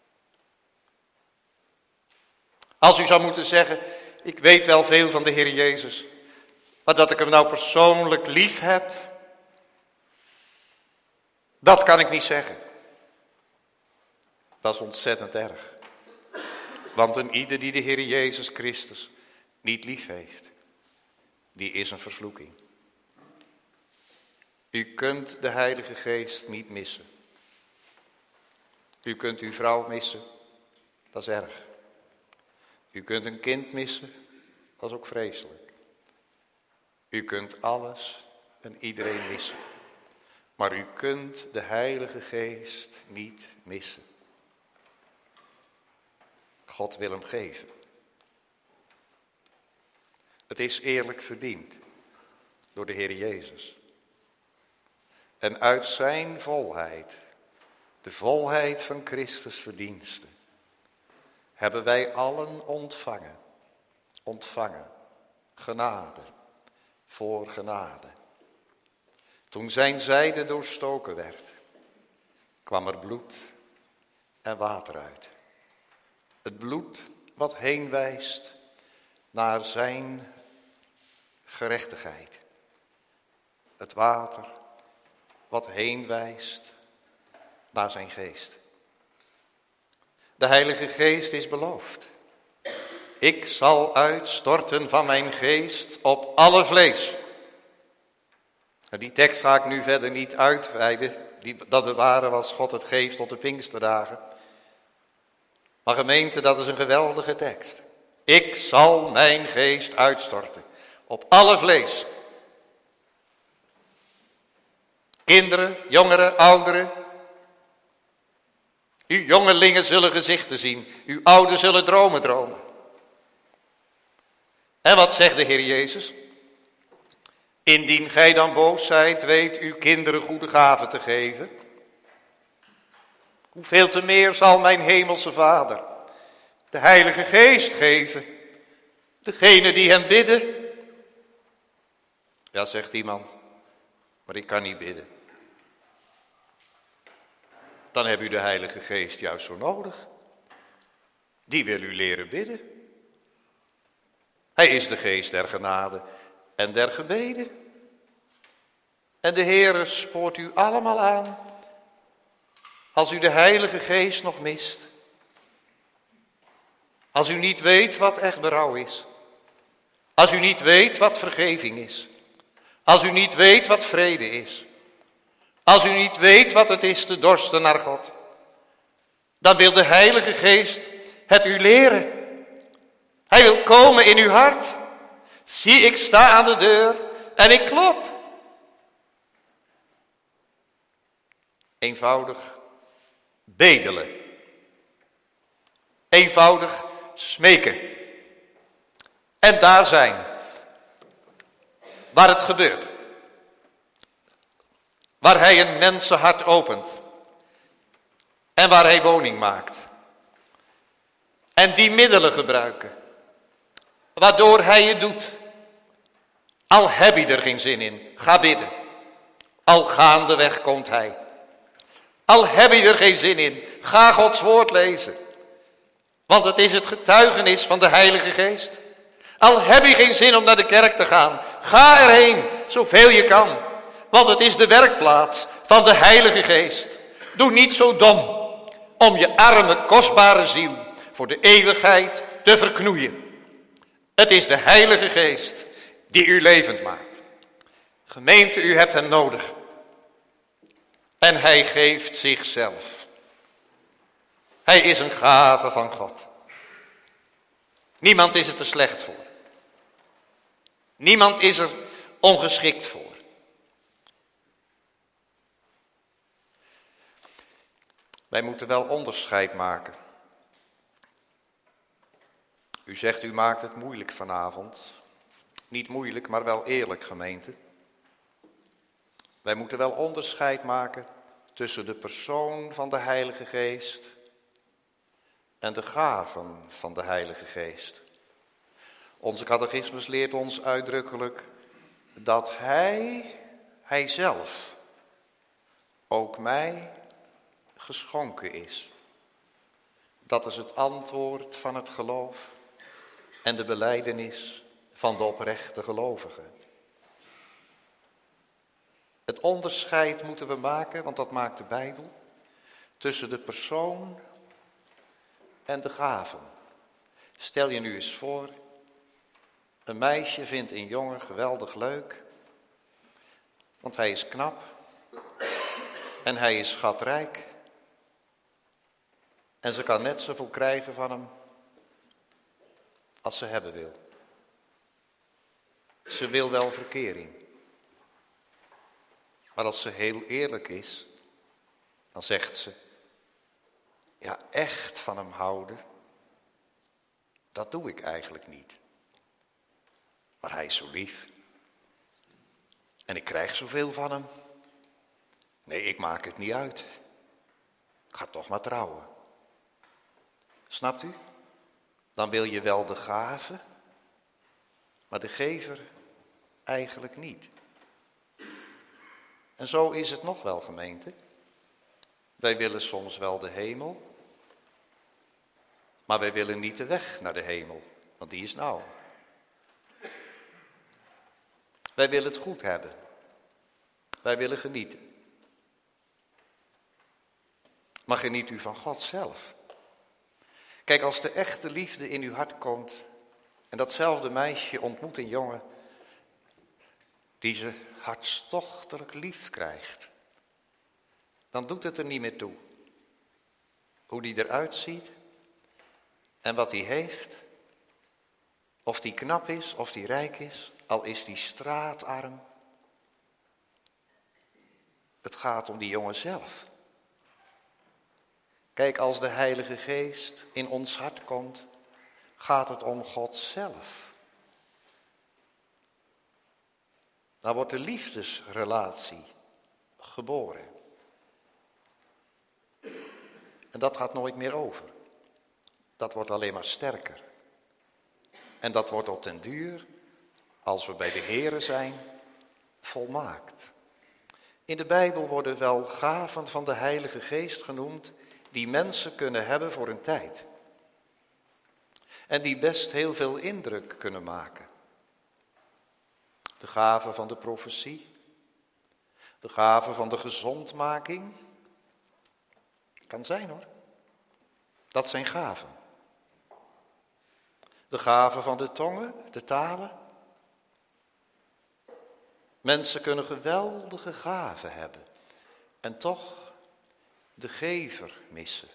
Als u zou moeten zeggen, ik weet wel veel van de Heer Jezus, maar dat ik hem nou persoonlijk lief heb, dat kan ik niet zeggen. Dat is ontzettend erg. Want een ieder die de Heer Jezus Christus niet lief heeft, die is een vervloeking. U kunt de Heilige Geest niet missen. U kunt uw vrouw missen, dat is erg. U kunt een kind missen, dat is ook vreselijk. U kunt alles en iedereen missen. Maar u kunt de Heilige Geest niet missen. God wil hem geven. Het is eerlijk verdiend door de Heer Jezus. En uit zijn volheid, de volheid van Christus verdiensten, hebben wij allen ontvangen, ontvangen, genade voor genade. Toen zijn zijde doorstoken werd, kwam er bloed en water uit. Het bloed wat heen wijst naar zijn gerechtigheid. Het water wat heen wijst naar zijn geest. De Heilige Geest is beloofd. Ik zal uitstorten van mijn geest op alle vlees. En die tekst ga ik nu verder niet uitweiden. Die, dat bewaren als God het geeft tot de Pinksterdagen. Maar gemeente, dat is een geweldige tekst. Ik zal mijn geest uitstorten op alle vlees. Kinderen, jongeren, ouderen. Uw jongelingen zullen gezichten zien. Uw ouden zullen dromen dromen. En wat zegt de Heer Jezus? Indien gij dan boos zijt, weet uw kinderen goede gaven te geven. Hoeveel te meer zal mijn hemelse Vader de Heilige Geest geven, degene die hem bidden. Ja, zegt iemand, maar ik kan niet bidden. Dan hebt u de Heilige Geest juist zo nodig. Die wil u leren bidden. Hij is de geest der genade en der gebeden. En de Heere spoort u allemaal aan. Als u de Heilige Geest nog mist. Als u niet weet wat echt berouw is. Als u niet weet wat vergeving is. Als u niet weet wat vrede is. Als u niet weet wat het is te dorsten naar God. Dan wil de Heilige Geest het u leren. Hij wil komen in uw hart. Zie, ik sta aan de deur en ik klop. Eenvoudig bedelen. Eenvoudig smeken. En daar zijn. Waar het gebeurt. Waar hij een mensenhart opent. En waar hij woning maakt. En die middelen gebruiken. Waardoor hij het doet. Al heb je er geen zin in. Ga bidden. Al gaandeweg komt hij. Al heb je er geen zin in. Ga Gods woord lezen. Want het is het getuigenis van de Heilige Geest. Al heb je geen zin om naar de kerk te gaan. Ga erheen, zoveel je kan. Want het is de werkplaats van de Heilige Geest. Doe niet zo dom om je arme, kostbare ziel voor de eeuwigheid te verknoeien. Het is de Heilige Geest die u levend maakt. Gemeente, u hebt hem nodig. En hij geeft zichzelf. Hij is een gave van God. Niemand is er te slecht voor. Niemand is er ongeschikt voor. Wij moeten wel onderscheid maken. U zegt u maakt het moeilijk vanavond. Niet moeilijk, maar wel eerlijk, gemeente. Wij moeten wel onderscheid maken tussen de persoon van de Heilige Geest en de gaven van de Heilige Geest. Onze catechismus leert ons uitdrukkelijk dat hij, hij zelf, ook mij geschonken is. Dat is het antwoord van het geloof en de belijdenis van de oprechte gelovigen. Het onderscheid moeten we maken, want dat maakt de Bijbel, tussen de persoon en de gaven. Stel je nu eens voor, een meisje vindt een jongen geweldig leuk, want hij is knap en hij is schatrijk. En ze kan net zoveel krijgen van hem als ze hebben wil. Ze wil wel verkering. Maar als ze heel eerlijk is, dan zegt ze, ja, echt van hem houden, dat doe ik eigenlijk niet. Maar hij is zo lief. En ik krijg zoveel van hem. Nee, ik maak het niet uit. Ik ga toch maar trouwen. Snapt u? Dan wil je wel de gave, maar de gever eigenlijk niet. En zo is het nog wel, gemeente. Wij willen soms wel de hemel, maar wij willen niet de weg naar de hemel, want die is nauw. Wij willen het goed hebben. Wij willen genieten. Maar geniet u van God zelf. Kijk, als de echte liefde in uw hart komt en datzelfde meisje ontmoet een jongen die ze hartstochtelijk lief krijgt, dan doet het er niet meer toe hoe die eruit ziet en wat hij heeft, of die knap is, of die rijk is, al is die straatarm. Het gaat om die jongen zelf. Kijk, als de Heilige Geest in ons hart komt, gaat het om God zelf. Dan wordt de liefdesrelatie geboren. En dat gaat nooit meer over. Dat wordt alleen maar sterker. En dat wordt op den duur, als we bij de Here zijn, volmaakt. In de Bijbel worden wel gaven van de Heilige Geest genoemd die mensen kunnen hebben voor een tijd. En die best heel veel indruk kunnen maken. De gave van de profetie. De gave van de gezondmaking. Kan zijn hoor. Dat zijn gaven. De gave van de tongen, de talen. Mensen kunnen geweldige gaven hebben. En toch de gever missen.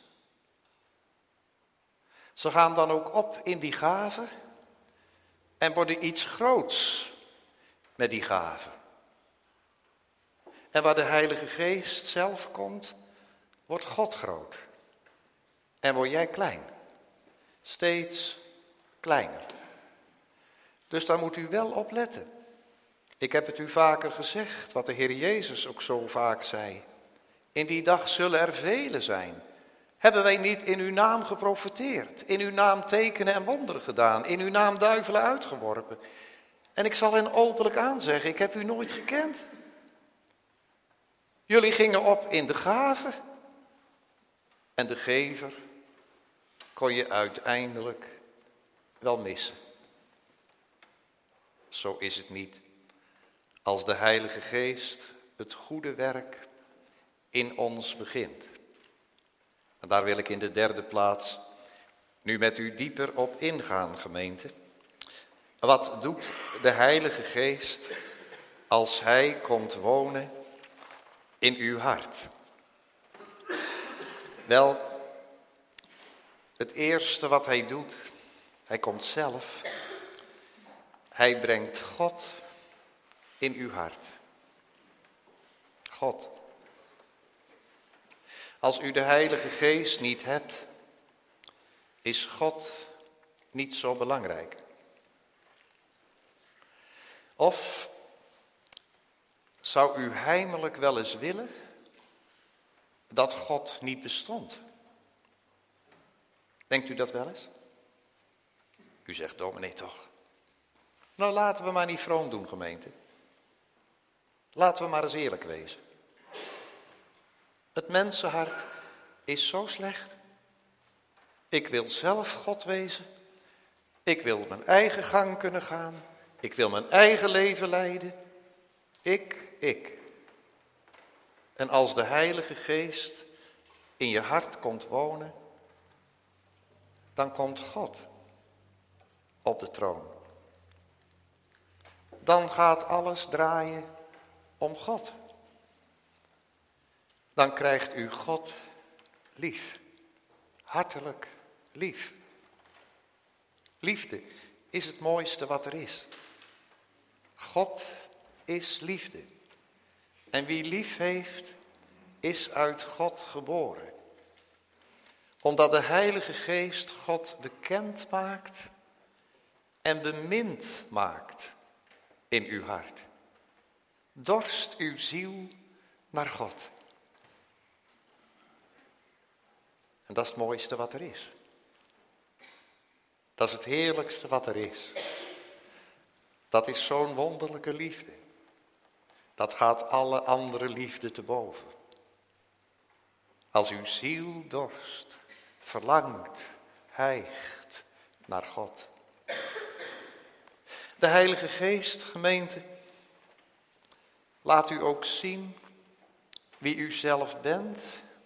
Ze gaan dan ook op in die gaven en worden iets groots met die gaven. En waar de Heilige Geest zelf komt, wordt God groot. En word jij klein. Steeds kleiner. Dus daar moet u wel op letten. Ik heb het u vaker gezegd, wat de Heer Jezus ook zo vaak zei. In die dag zullen er velen zijn. Hebben wij niet in uw naam geprofeteerd, in uw naam tekenen en wonderen gedaan, in uw naam duivelen uitgeworpen? En ik zal hen openlijk aanzeggen, ik heb u nooit gekend. Jullie gingen op in de gave en de gever kon je uiteindelijk wel missen. Zo is het niet. Als de Heilige Geest het goede werk in ons begint. En daar wil ik in de derde plaats nu met u dieper op ingaan, gemeente. Wat doet de Heilige Geest als Hij komt wonen in uw hart? Wel, het eerste wat Hij doet, Hij komt zelf. Hij brengt God in uw hart. God. Als u de Heilige Geest niet hebt, is God niet zo belangrijk. Of zou u heimelijk wel eens willen dat God niet bestond? Denkt u dat wel eens? U zegt, dominee, toch? Nou, laten we maar niet vroom doen, gemeente. Laten we maar eens eerlijk wezen. Het mensenhart is zo slecht. Ik wil zelf God wezen. Ik wil mijn eigen gang kunnen gaan. Ik wil mijn eigen leven leiden. Ik, ik. En als de Heilige Geest in je hart komt wonen, dan komt God op de troon. Dan gaat alles draaien om God. Dan krijgt u God lief. Hartelijk lief. Liefde is het mooiste wat er is. God is liefde. En wie lief heeft, is uit God geboren. Omdat de Heilige Geest God bekend maakt en bemind maakt in uw hart. Dorst uw ziel naar God. En dat is het mooiste wat er is. Dat is het heerlijkste wat er is. Dat is zo'n wonderlijke liefde. Dat gaat alle andere liefde te boven. Als uw ziel dorst, verlangt, hijgt naar God. De Heilige Geest, gemeente, laat u ook zien wie u zelf bent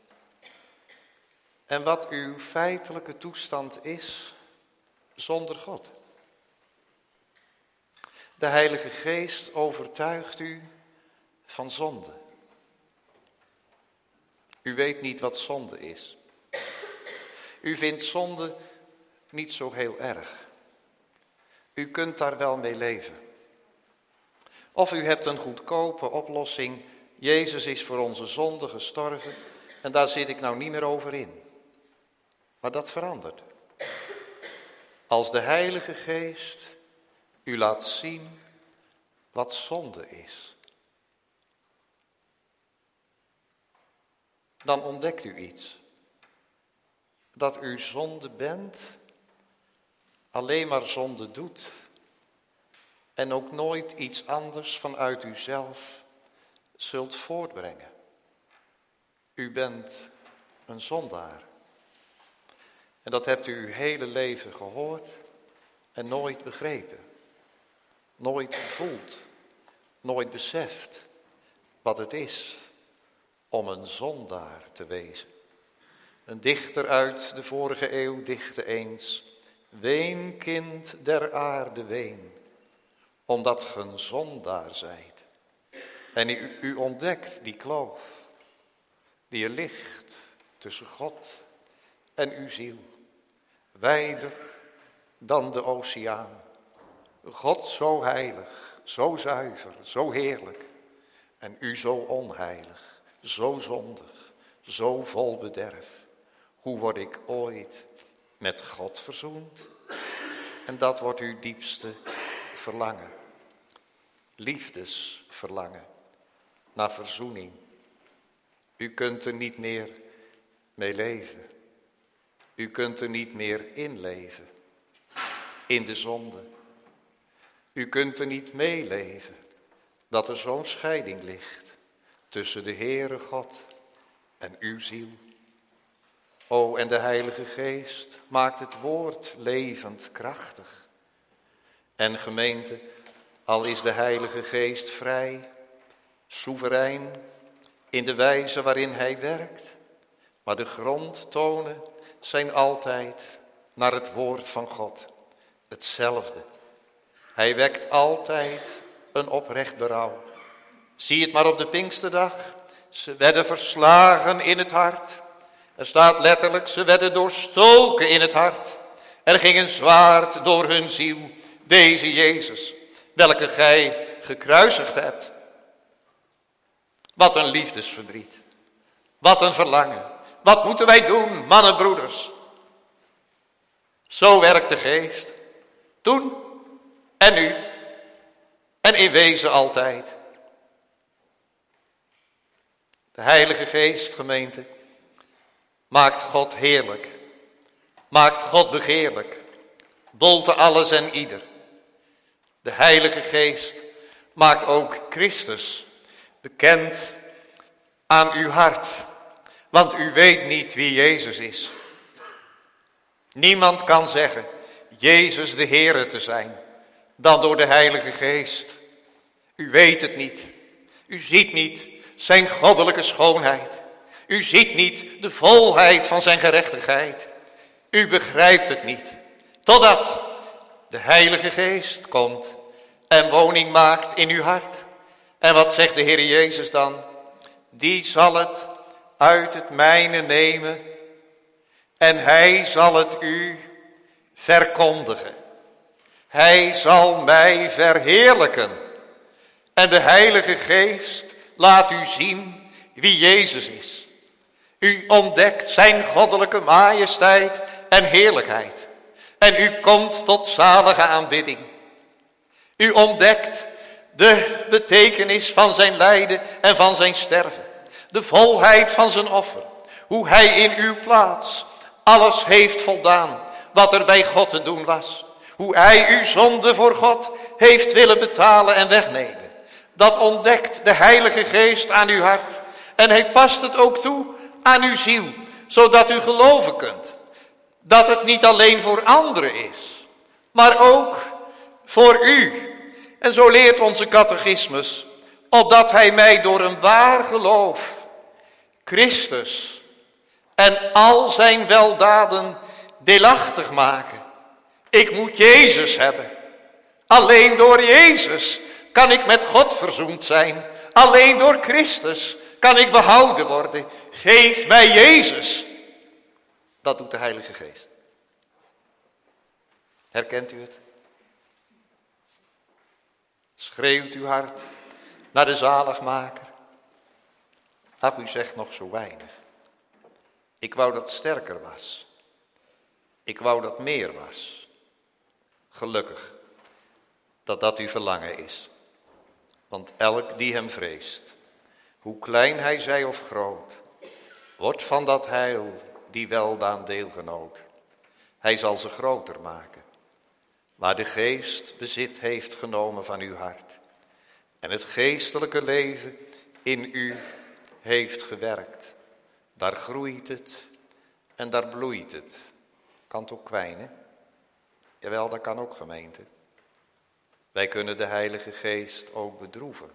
en wat uw feitelijke toestand is zonder God. De Heilige Geest overtuigt u van zonde. U weet niet wat zonde is. U vindt zonde niet zo heel erg. U kunt daar wel mee leven. Of u hebt een goedkope oplossing. Jezus is voor onze zonde gestorven en daar zit ik nou niet meer over in. Maar dat verandert. Als de Heilige Geest u laat zien wat zonde is. Dan ontdekt u iets. Dat u zonde bent, alleen maar zonde doet. En ook nooit iets anders vanuit uzelf zult voortbrengen. U bent een zondaar. En dat hebt u uw hele leven gehoord en nooit begrepen. Nooit gevoeld, nooit beseft wat het is om een zondaar te wezen. Een dichter uit de vorige eeuw dichtte eens: ween, kind der aarde, ween, omdat ge een zondaar zijt. En u, u ontdekt die kloof die er ligt tussen God en uw ziel. Wijder dan de oceaan. God zo heilig, zo zuiver, zo heerlijk. En u zo onheilig, zo zondig, zo vol bederf. Hoe word ik ooit met God verzoend? En dat wordt uw diepste verlangen. Liefdesverlangen naar verzoening. U kunt er niet meer mee leven. U kunt er niet meer in leven. In de zonde. U kunt er niet meeleven dat er zo'n scheiding ligt tussen de Heere God en uw ziel. O, en de Heilige Geest maakt het woord levend krachtig. En gemeente, al is de Heilige Geest vrij, soeverein in de wijze waarin hij werkt, maar de grondtonen zijn altijd naar het woord van God hetzelfde. Hij wekt altijd een oprecht berouw. Zie het maar op de Pinksterdag. Ze werden verslagen in het hart. Er staat letterlijk, ze werden doorstoken in het hart. Er ging een zwaard door hun ziel. Deze Jezus, welke gij gekruisigd hebt. Wat een liefdesverdriet. Wat een verlangen. Wat moeten wij doen, mannen, broeders? Zo werkt de Geest. Toen en nu. En in wezen altijd. De Heilige Geest, gemeente, maakt God heerlijk. Maakt God begeerlijk. Boven alles en ieder. De Heilige Geest maakt ook Christus bekend aan uw hart. Want u weet niet wie Jezus is. Niemand kan zeggen Jezus de Heere te zijn dan door de Heilige Geest. U weet het niet. U ziet niet zijn goddelijke schoonheid. U ziet niet de volheid van zijn gerechtigheid. U begrijpt het niet. Totdat de Heilige Geest komt en woning maakt in uw hart. En wat zegt de Heer Jezus dan? Die zal het uit het mijne nemen en hij zal het u verkondigen. Hij zal mij verheerlijken. En de Heilige Geest laat u zien wie Jezus is. U ontdekt zijn goddelijke majesteit en heerlijkheid. En u komt tot zalige aanbidding. U ontdekt de betekenis van zijn lijden en van zijn sterven. De volheid van zijn offer. Hoe hij in uw plaats alles heeft voldaan wat er bij God te doen was. Hoe hij uw zonde voor God heeft willen betalen en wegnemen. Dat ontdekt de Heilige Geest aan uw hart. En hij past het ook toe aan uw ziel. Zodat u geloven kunt. Dat het niet alleen voor anderen is. Maar ook voor u. En zo leert onze catechismus. Opdat hij mij door een waar geloof. Christus en al zijn weldaden deelachtig maken. Ik moet Jezus hebben. Alleen door Jezus kan ik met God verzoend zijn. Alleen door Christus kan ik behouden worden. Geef mij Jezus. Dat doet de Heilige Geest. Herkent u het? Schreeuwt uw hart naar de zaligmaker. Ach, u zegt nog zo weinig. Ik wou dat sterker was. Ik wou dat meer was. Gelukkig dat dat uw verlangen is. Want elk die hem vreest, hoe klein hij zij of groot, wordt van dat heil die weldaan deelgenoot. Hij zal ze groter maken, waar de geest bezit heeft genomen van uw hart. En het geestelijke leven in u heeft gewerkt. Daar groeit het en daar bloeit het. Kan het ook kwijnen? Jawel, dat kan ook, gemeente. Wij kunnen de Heilige Geest ook bedroeven.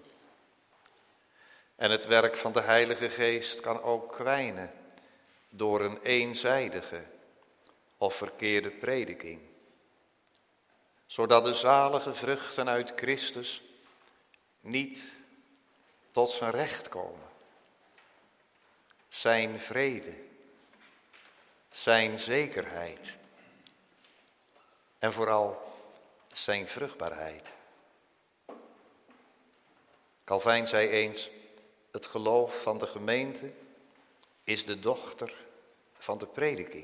En het werk van de Heilige Geest kan ook kwijnen door een eenzijdige of verkeerde prediking. Zodat de zalige vruchten uit Christus niet tot zijn recht komen. Zijn vrede, zijn zekerheid en vooral zijn vruchtbaarheid. Calvijn zei eens, het geloof van de gemeente is de dochter van de prediking.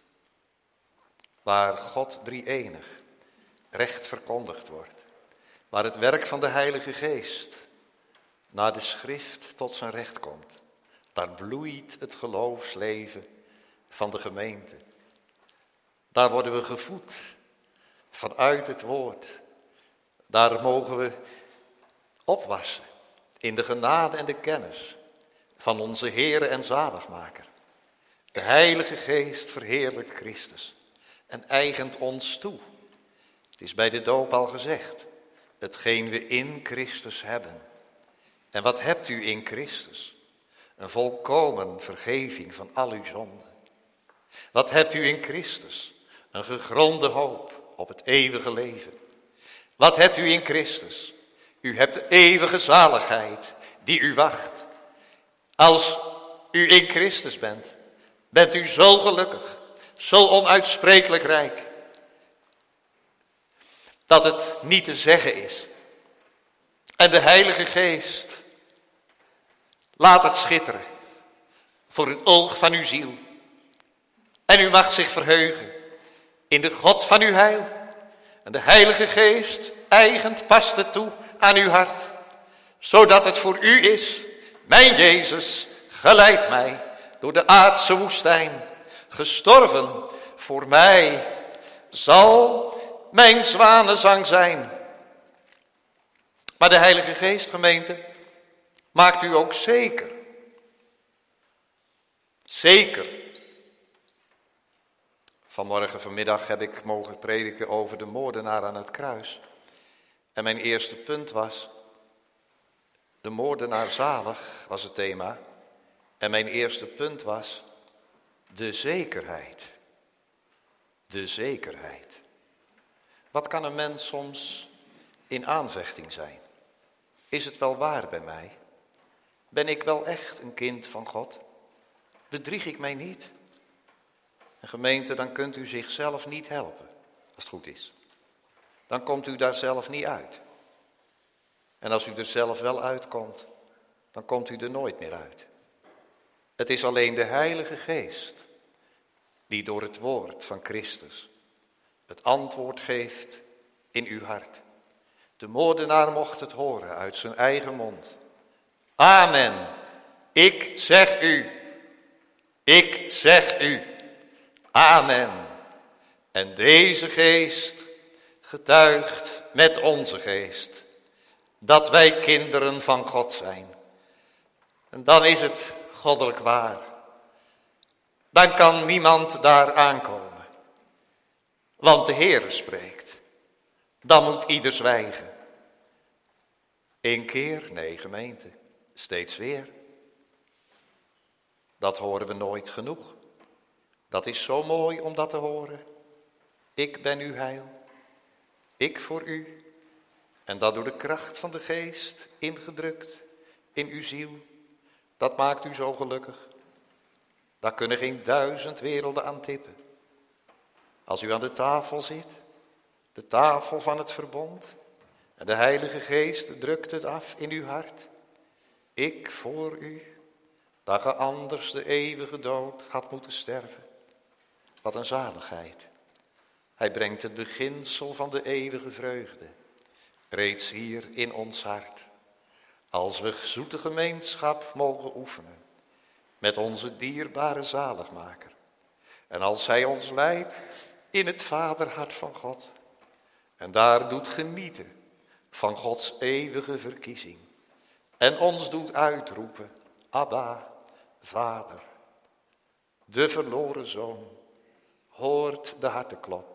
Waar God drie-enig recht verkondigd wordt. Waar het werk van de Heilige Geest naar de schrift tot zijn recht komt. Daar bloeit het geloofsleven van de gemeente. Daar worden we gevoed vanuit het woord. Daar mogen we opwassen in de genade en de kennis van onze Heere en Zaligmaker. De Heilige Geest verheerlijkt Christus en eigent ons toe. Het is bij de doop al gezegd, hetgeen we in Christus hebben. En wat hebt u in Christus? Een volkomen vergeving van al uw zonden. Wat hebt u in Christus? Een gegronde hoop op het eeuwige leven. Wat hebt u in Christus? U hebt de eeuwige zaligheid die u wacht. Als u in Christus bent, bent u zo gelukkig, zo onuitsprekelijk rijk, dat het niet te zeggen is. En de Heilige Geest laat het schitteren voor het oog van uw ziel. En u mag zich verheugen in de God van uw heil. En de Heilige Geest eigent past het toe aan uw hart. Zodat het voor u is, mijn Jezus geleidt mij door de aardse woestijn. Gestorven voor mij zal mijn zwanenzang zijn. Maar de Heilige Geest, gemeente, maakt u ook zeker. Zeker. Vanmorgen, vanmiddag heb ik mogen prediken over de moordenaar aan het kruis. En mijn eerste punt was, de moordenaar zalig was het thema. En mijn eerste punt was, de zekerheid. De zekerheid. Wat kan een mens soms in aanvechting zijn? Is het wel waar bij mij? Ben ik wel echt een kind van God? Bedrieg ik mij niet? En gemeente, dan kunt u zichzelf niet helpen, als het goed is. Dan komt u daar zelf niet uit. En als u er zelf wel uitkomt, dan komt u er nooit meer uit. Het is alleen de Heilige Geest die door het woord van Christus het antwoord geeft in uw hart. De moordenaar mocht het horen uit zijn eigen mond. Amen. Ik zeg u. Ik zeg u. Amen. En deze geest getuigt met onze geest dat wij kinderen van God zijn. En dan is het goddelijk waar. Dan kan niemand daar aankomen. Want de Heere spreekt. Dan moet ieder zwijgen. Eén keer, nee gemeente, steeds weer. Dat horen we nooit genoeg. Dat is zo mooi om dat te horen. Ik ben uw heil. Ik voor u. En dat door de kracht van de geest ingedrukt in uw ziel. Dat maakt u zo gelukkig. Daar kunnen geen duizend werelden aan tippen. Als u aan de tafel zit, de tafel van het verbond, en de Heilige Geest drukt het af in uw hart. Ik voor u, dat ge anders de eeuwige dood had moeten sterven. Wat een zaligheid. Hij brengt het beginsel van de eeuwige vreugde, reeds hier in ons hart. Als we zoete gemeenschap mogen oefenen met onze dierbare zaligmaker. En als hij ons leidt in het vaderhart van God. En daar doet genieten van Gods eeuwige verkiezing. En ons doet uitroepen, Abba, Vader. De verloren zoon hoort de harteklop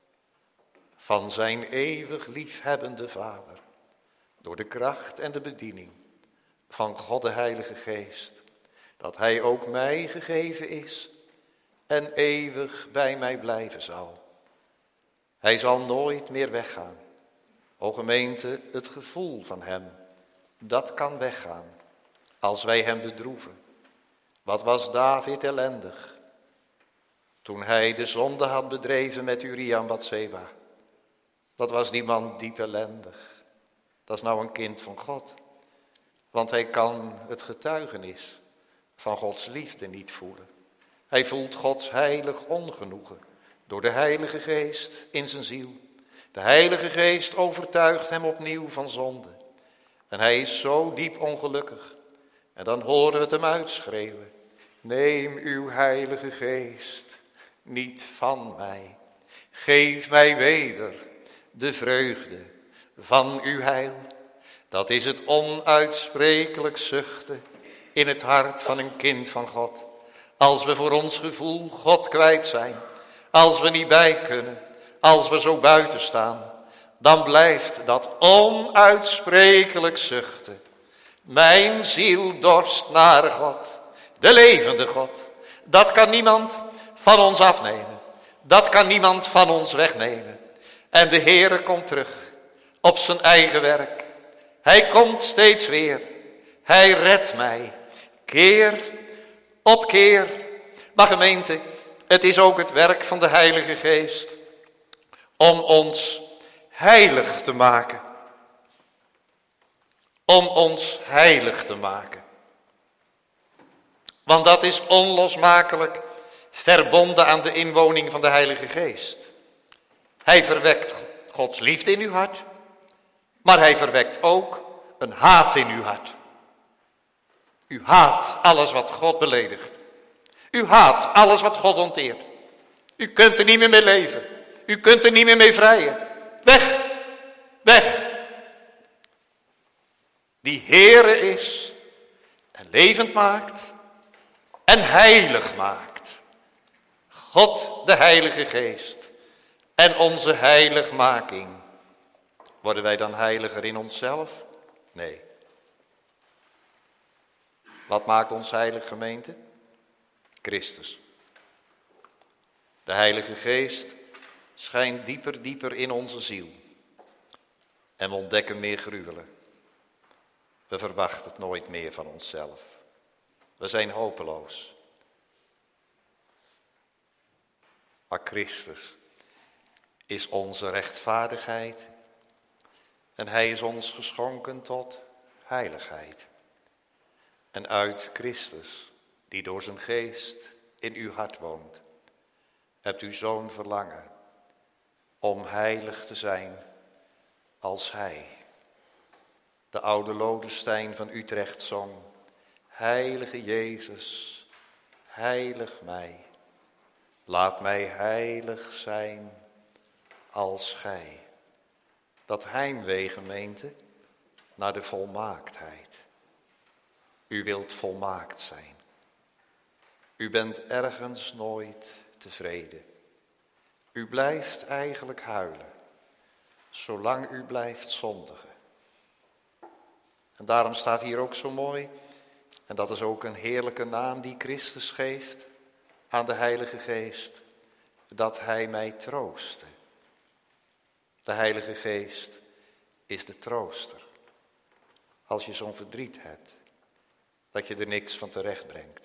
van zijn eeuwig liefhebbende Vader. Door de kracht en de bediening van God de Heilige Geest. Dat hij ook mij gegeven is en eeuwig bij mij blijven zal. Hij zal nooit meer weggaan. O gemeente, het gevoel van hem, dat kan weggaan als wij hem bedroeven. Wat was David ellendig toen hij de zonde had bedreven met Uria en Batseba. Wat was die man diep ellendig. Dat is nou een kind van God. Want hij kan het getuigenis van Gods liefde niet voelen. Hij voelt Gods heilig ongenoegen door de Heilige Geest in zijn ziel. De Heilige Geest overtuigt hem opnieuw van zonde. En hij is zo diep ongelukkig. En dan horen we het hem uitschreeuwen. Neem uw Heilige Geest niet van mij. Geef mij weder de vreugde van uw heil. Dat is het onuitsprekelijk zuchten in het hart van een kind van God. Als we voor ons gevoel God kwijt zijn. Als we niet bij kunnen. Als we zo buiten staan. Dan blijft dat onuitsprekelijk zuchten. Mijn ziel dorst naar God. De levende God. Dat kan niemand van ons afnemen. Dat kan niemand van ons wegnemen. En de Heere komt terug op zijn eigen werk. Hij komt steeds weer. Hij redt mij. Keer op keer. Maar gemeente, het is ook het werk van de Heilige Geest om ons heilig te maken. Om ons heilig te maken. Want dat is onlosmakelijk verbonden aan de inwoning van de Heilige Geest. Hij verwekt Gods liefde in uw hart, maar hij verwekt ook een haat in uw hart. U haat alles wat God beledigt. U haat alles wat God onteert. U kunt er niet meer mee leven. U kunt er niet meer mee vrijen. Weg, weg. Die Heere is en levend maakt en heilig maakt. God de Heilige Geest en onze heiligmaking. Worden wij dan heiliger in onszelf? Nee. Wat maakt ons heilig, gemeente? Christus. De Heilige Geest schijnt dieper, dieper in onze ziel. En we ontdekken meer gruwelen. We verwachten het nooit meer van onszelf. We zijn hopeloos. Maar Christus is onze rechtvaardigheid. En hij is ons geschonken tot heiligheid. En uit Christus, die door zijn geest in uw hart woont, hebt u zo'n verlangen om heilig te zijn als hij. De oude Lodestein van Utrecht zong: Heilige Jezus, heilig mij. Laat mij heilig zijn als gij. Dat heimwee, gemeente, naar de volmaaktheid. U wilt volmaakt zijn. U bent ergens nooit tevreden. U blijft eigenlijk huilen, zolang u blijft zondigen. En daarom staat hier ook zo mooi, en dat is ook een heerlijke naam die Christus geeft aan de Heilige Geest, dat hij mij troostte. De Heilige Geest is de trooster. Als je zo'n verdriet hebt, dat je er niks van terecht brengt.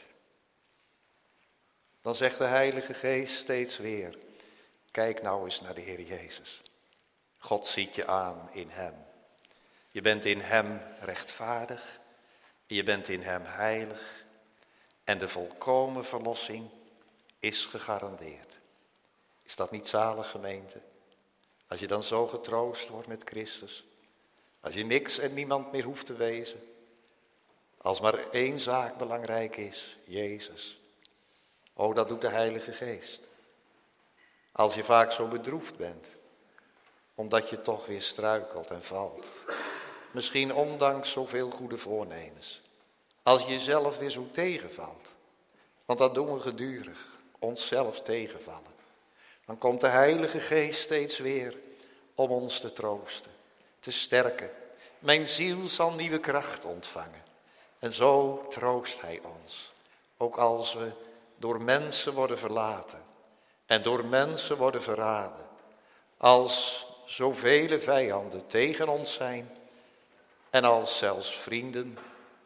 Dan zegt de Heilige Geest steeds weer: kijk nou eens naar de Heer Jezus. God ziet je aan in hem. Je bent in hem rechtvaardig. Je bent in hem heilig. En de volkomen verlossing is gegarandeerd. Is dat niet zalig, gemeente? Als je dan zo getroost wordt met Christus. Als je niks en niemand meer hoeft te wezen. Als maar één zaak belangrijk is: Jezus. Oh, dat doet de Heilige Geest. Als je vaak zo bedroefd bent, omdat je toch weer struikelt en valt. Misschien ondanks zoveel goede voornemens. Als je jezelf weer zo tegenvalt. Want dat doen we gedurig, onszelf tegenvallen. Dan komt de Heilige Geest steeds weer om ons te troosten, te sterken. Mijn ziel zal nieuwe kracht ontvangen. En zo troost hij ons. Ook als we door mensen worden verlaten en door mensen worden verraden. Als zoveel vijanden tegen ons zijn en als zelfs vrienden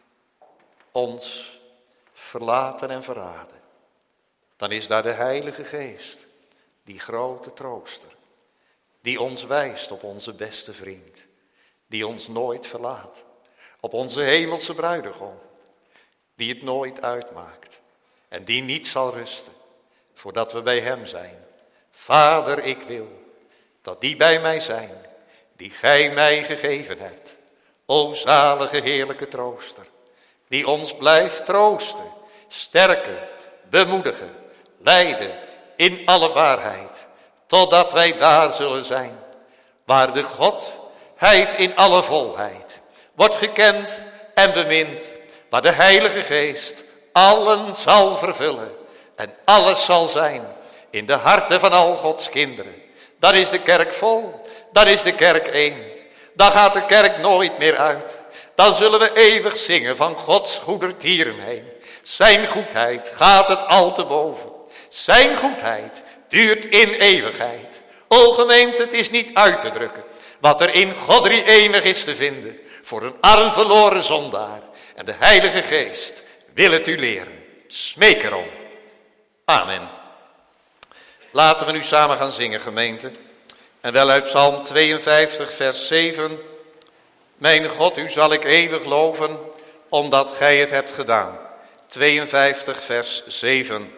ons verlaten en verraden. Dan is daar de Heilige Geest, die grote trooster, die ons wijst op onze beste vriend, die ons nooit verlaat, op onze hemelse bruidegom, die het nooit uitmaakt en die niet zal rusten voordat we bij hem zijn. Vader, ik wil dat die bij mij zijn, die gij mij gegeven hebt. O zalige heerlijke trooster, die ons blijft troosten, sterken, bemoedigen, leiden in alle waarheid, totdat wij daar zullen zijn, waar de Godheid in alle volheid wordt gekend en bemind, waar de Heilige Geest allen zal vervullen en alles zal zijn in de harten van al Gods kinderen. Dan is de kerk vol, dan is de kerk één. Dan gaat de kerk nooit meer uit. Dan zullen we eeuwig zingen van Gods goedertieren heen. Zijn goedheid gaat het al te boven. Zijn goedheid duurt in eeuwigheid. O gemeente, het is niet uit te drukken wat er in God drie eeuwig is te vinden voor een arm verloren zondaar. En de Heilige Geest wil het u leren. Smeek erom. Amen. Laten we nu samen gaan zingen, gemeente. En wel uit Psalm tweeënvijftig, vers zeven. Mijn God, u zal ik eeuwig loven, omdat gij het hebt gedaan. tweeënvijftig, vers zeven.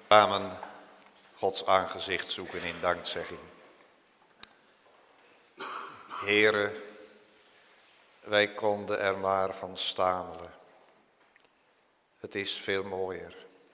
Samen Gods aangezicht zoeken in dankzegging. Heere, wij konden er maar van stamelen. Het is veel mooier.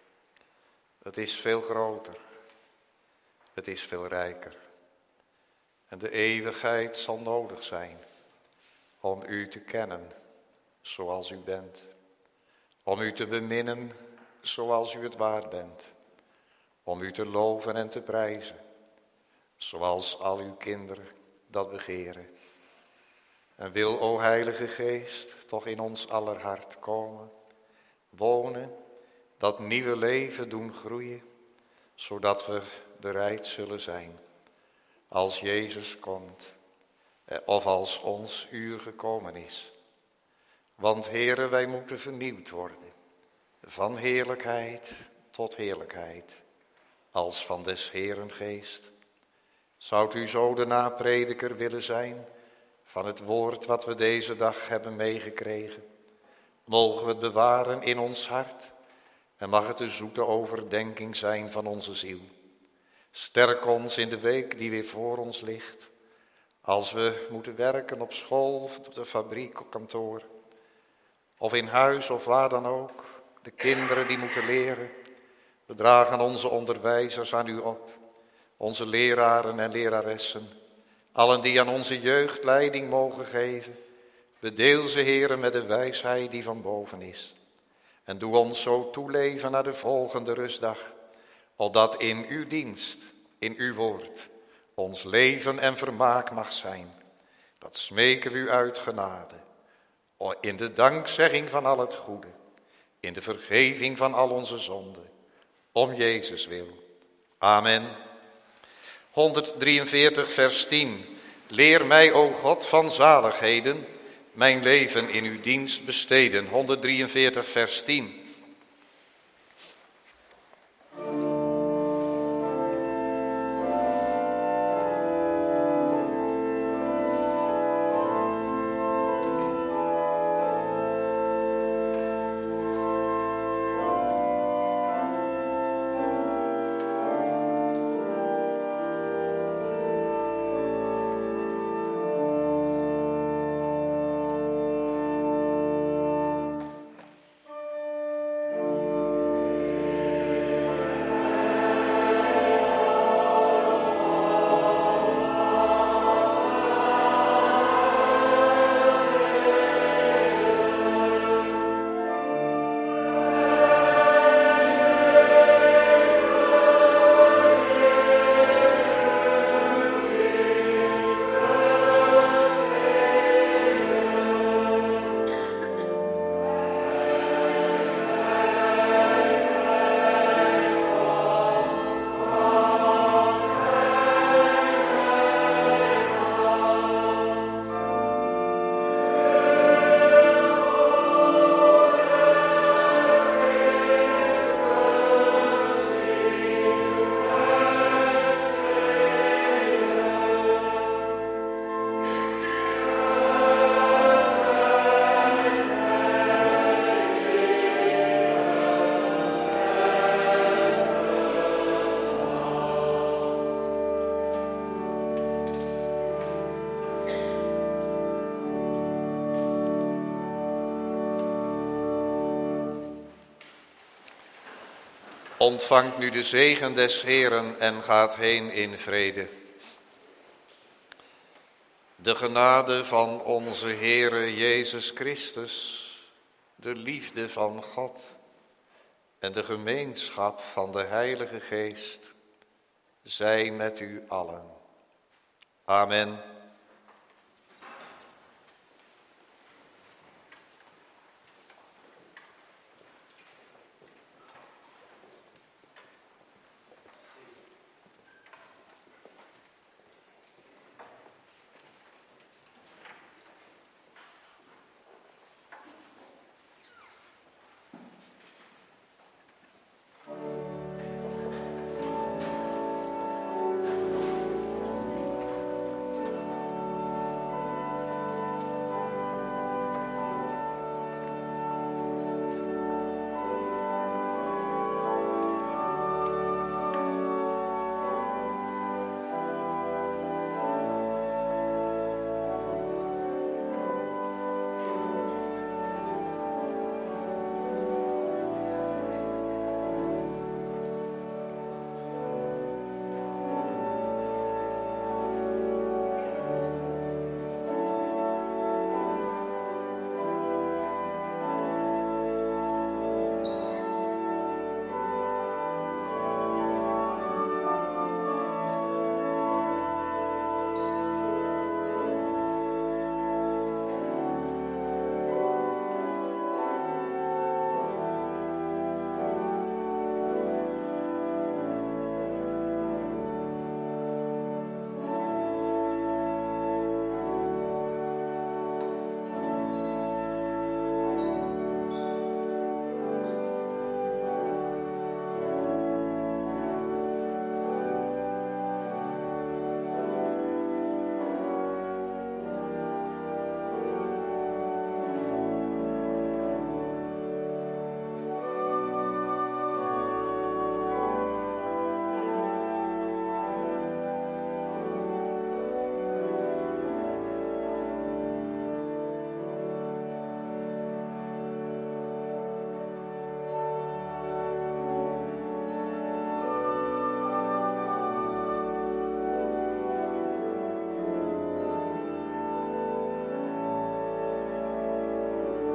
Het is veel groter. Het is veel rijker. En de eeuwigheid zal nodig zijn om u te kennen zoals u bent. Om u te beminnen zoals u het waard bent. Om u te loven en te prijzen zoals al uw kinderen dat begeren. En wil, o Heilige Geest, toch in ons aller hart komen, wonen, dat nieuwe leven doen groeien, zodat we bereid zullen zijn als Jezus komt of als ons uur gekomen is. Want, Heere, wij moeten vernieuwd worden, van heerlijkheid tot heerlijkheid, als van des Heeren Geest. Zoudt u zo de naprediker willen zijn van het woord wat we deze dag hebben meegekregen? Mogen we het bewaren in ons hart en mag het de zoete overdenking zijn van onze ziel. Sterk ons in de week die weer voor ons ligt, als we moeten werken op school of op de fabriek of kantoor, of in huis of waar dan ook, de kinderen die moeten leren. We dragen onze onderwijzers aan u op, onze leraren en leraressen, allen die aan onze jeugd leiding mogen geven. Bedeel ze, Heere, met de wijsheid die van boven is. En doe ons zo toeleven naar de volgende rustdag, opdat in uw dienst, in uw woord, ons leven en vermaak mag zijn. Dat smeken we u uit genade, in de dankzegging van al het goede, in de vergeving van al onze zonden, om Jezus wil. Amen. honderddrieënveertig vers tien. Leer mij, o God, van zaligheden, mijn leven in uw dienst besteden. honderddrieënveertig vers tien. Ontvangt nu de zegen des Heeren en gaat heen in vrede. De genade van onze Heere Jezus Christus, de liefde van God en de gemeenschap van de Heilige Geest zij met u allen. Amen.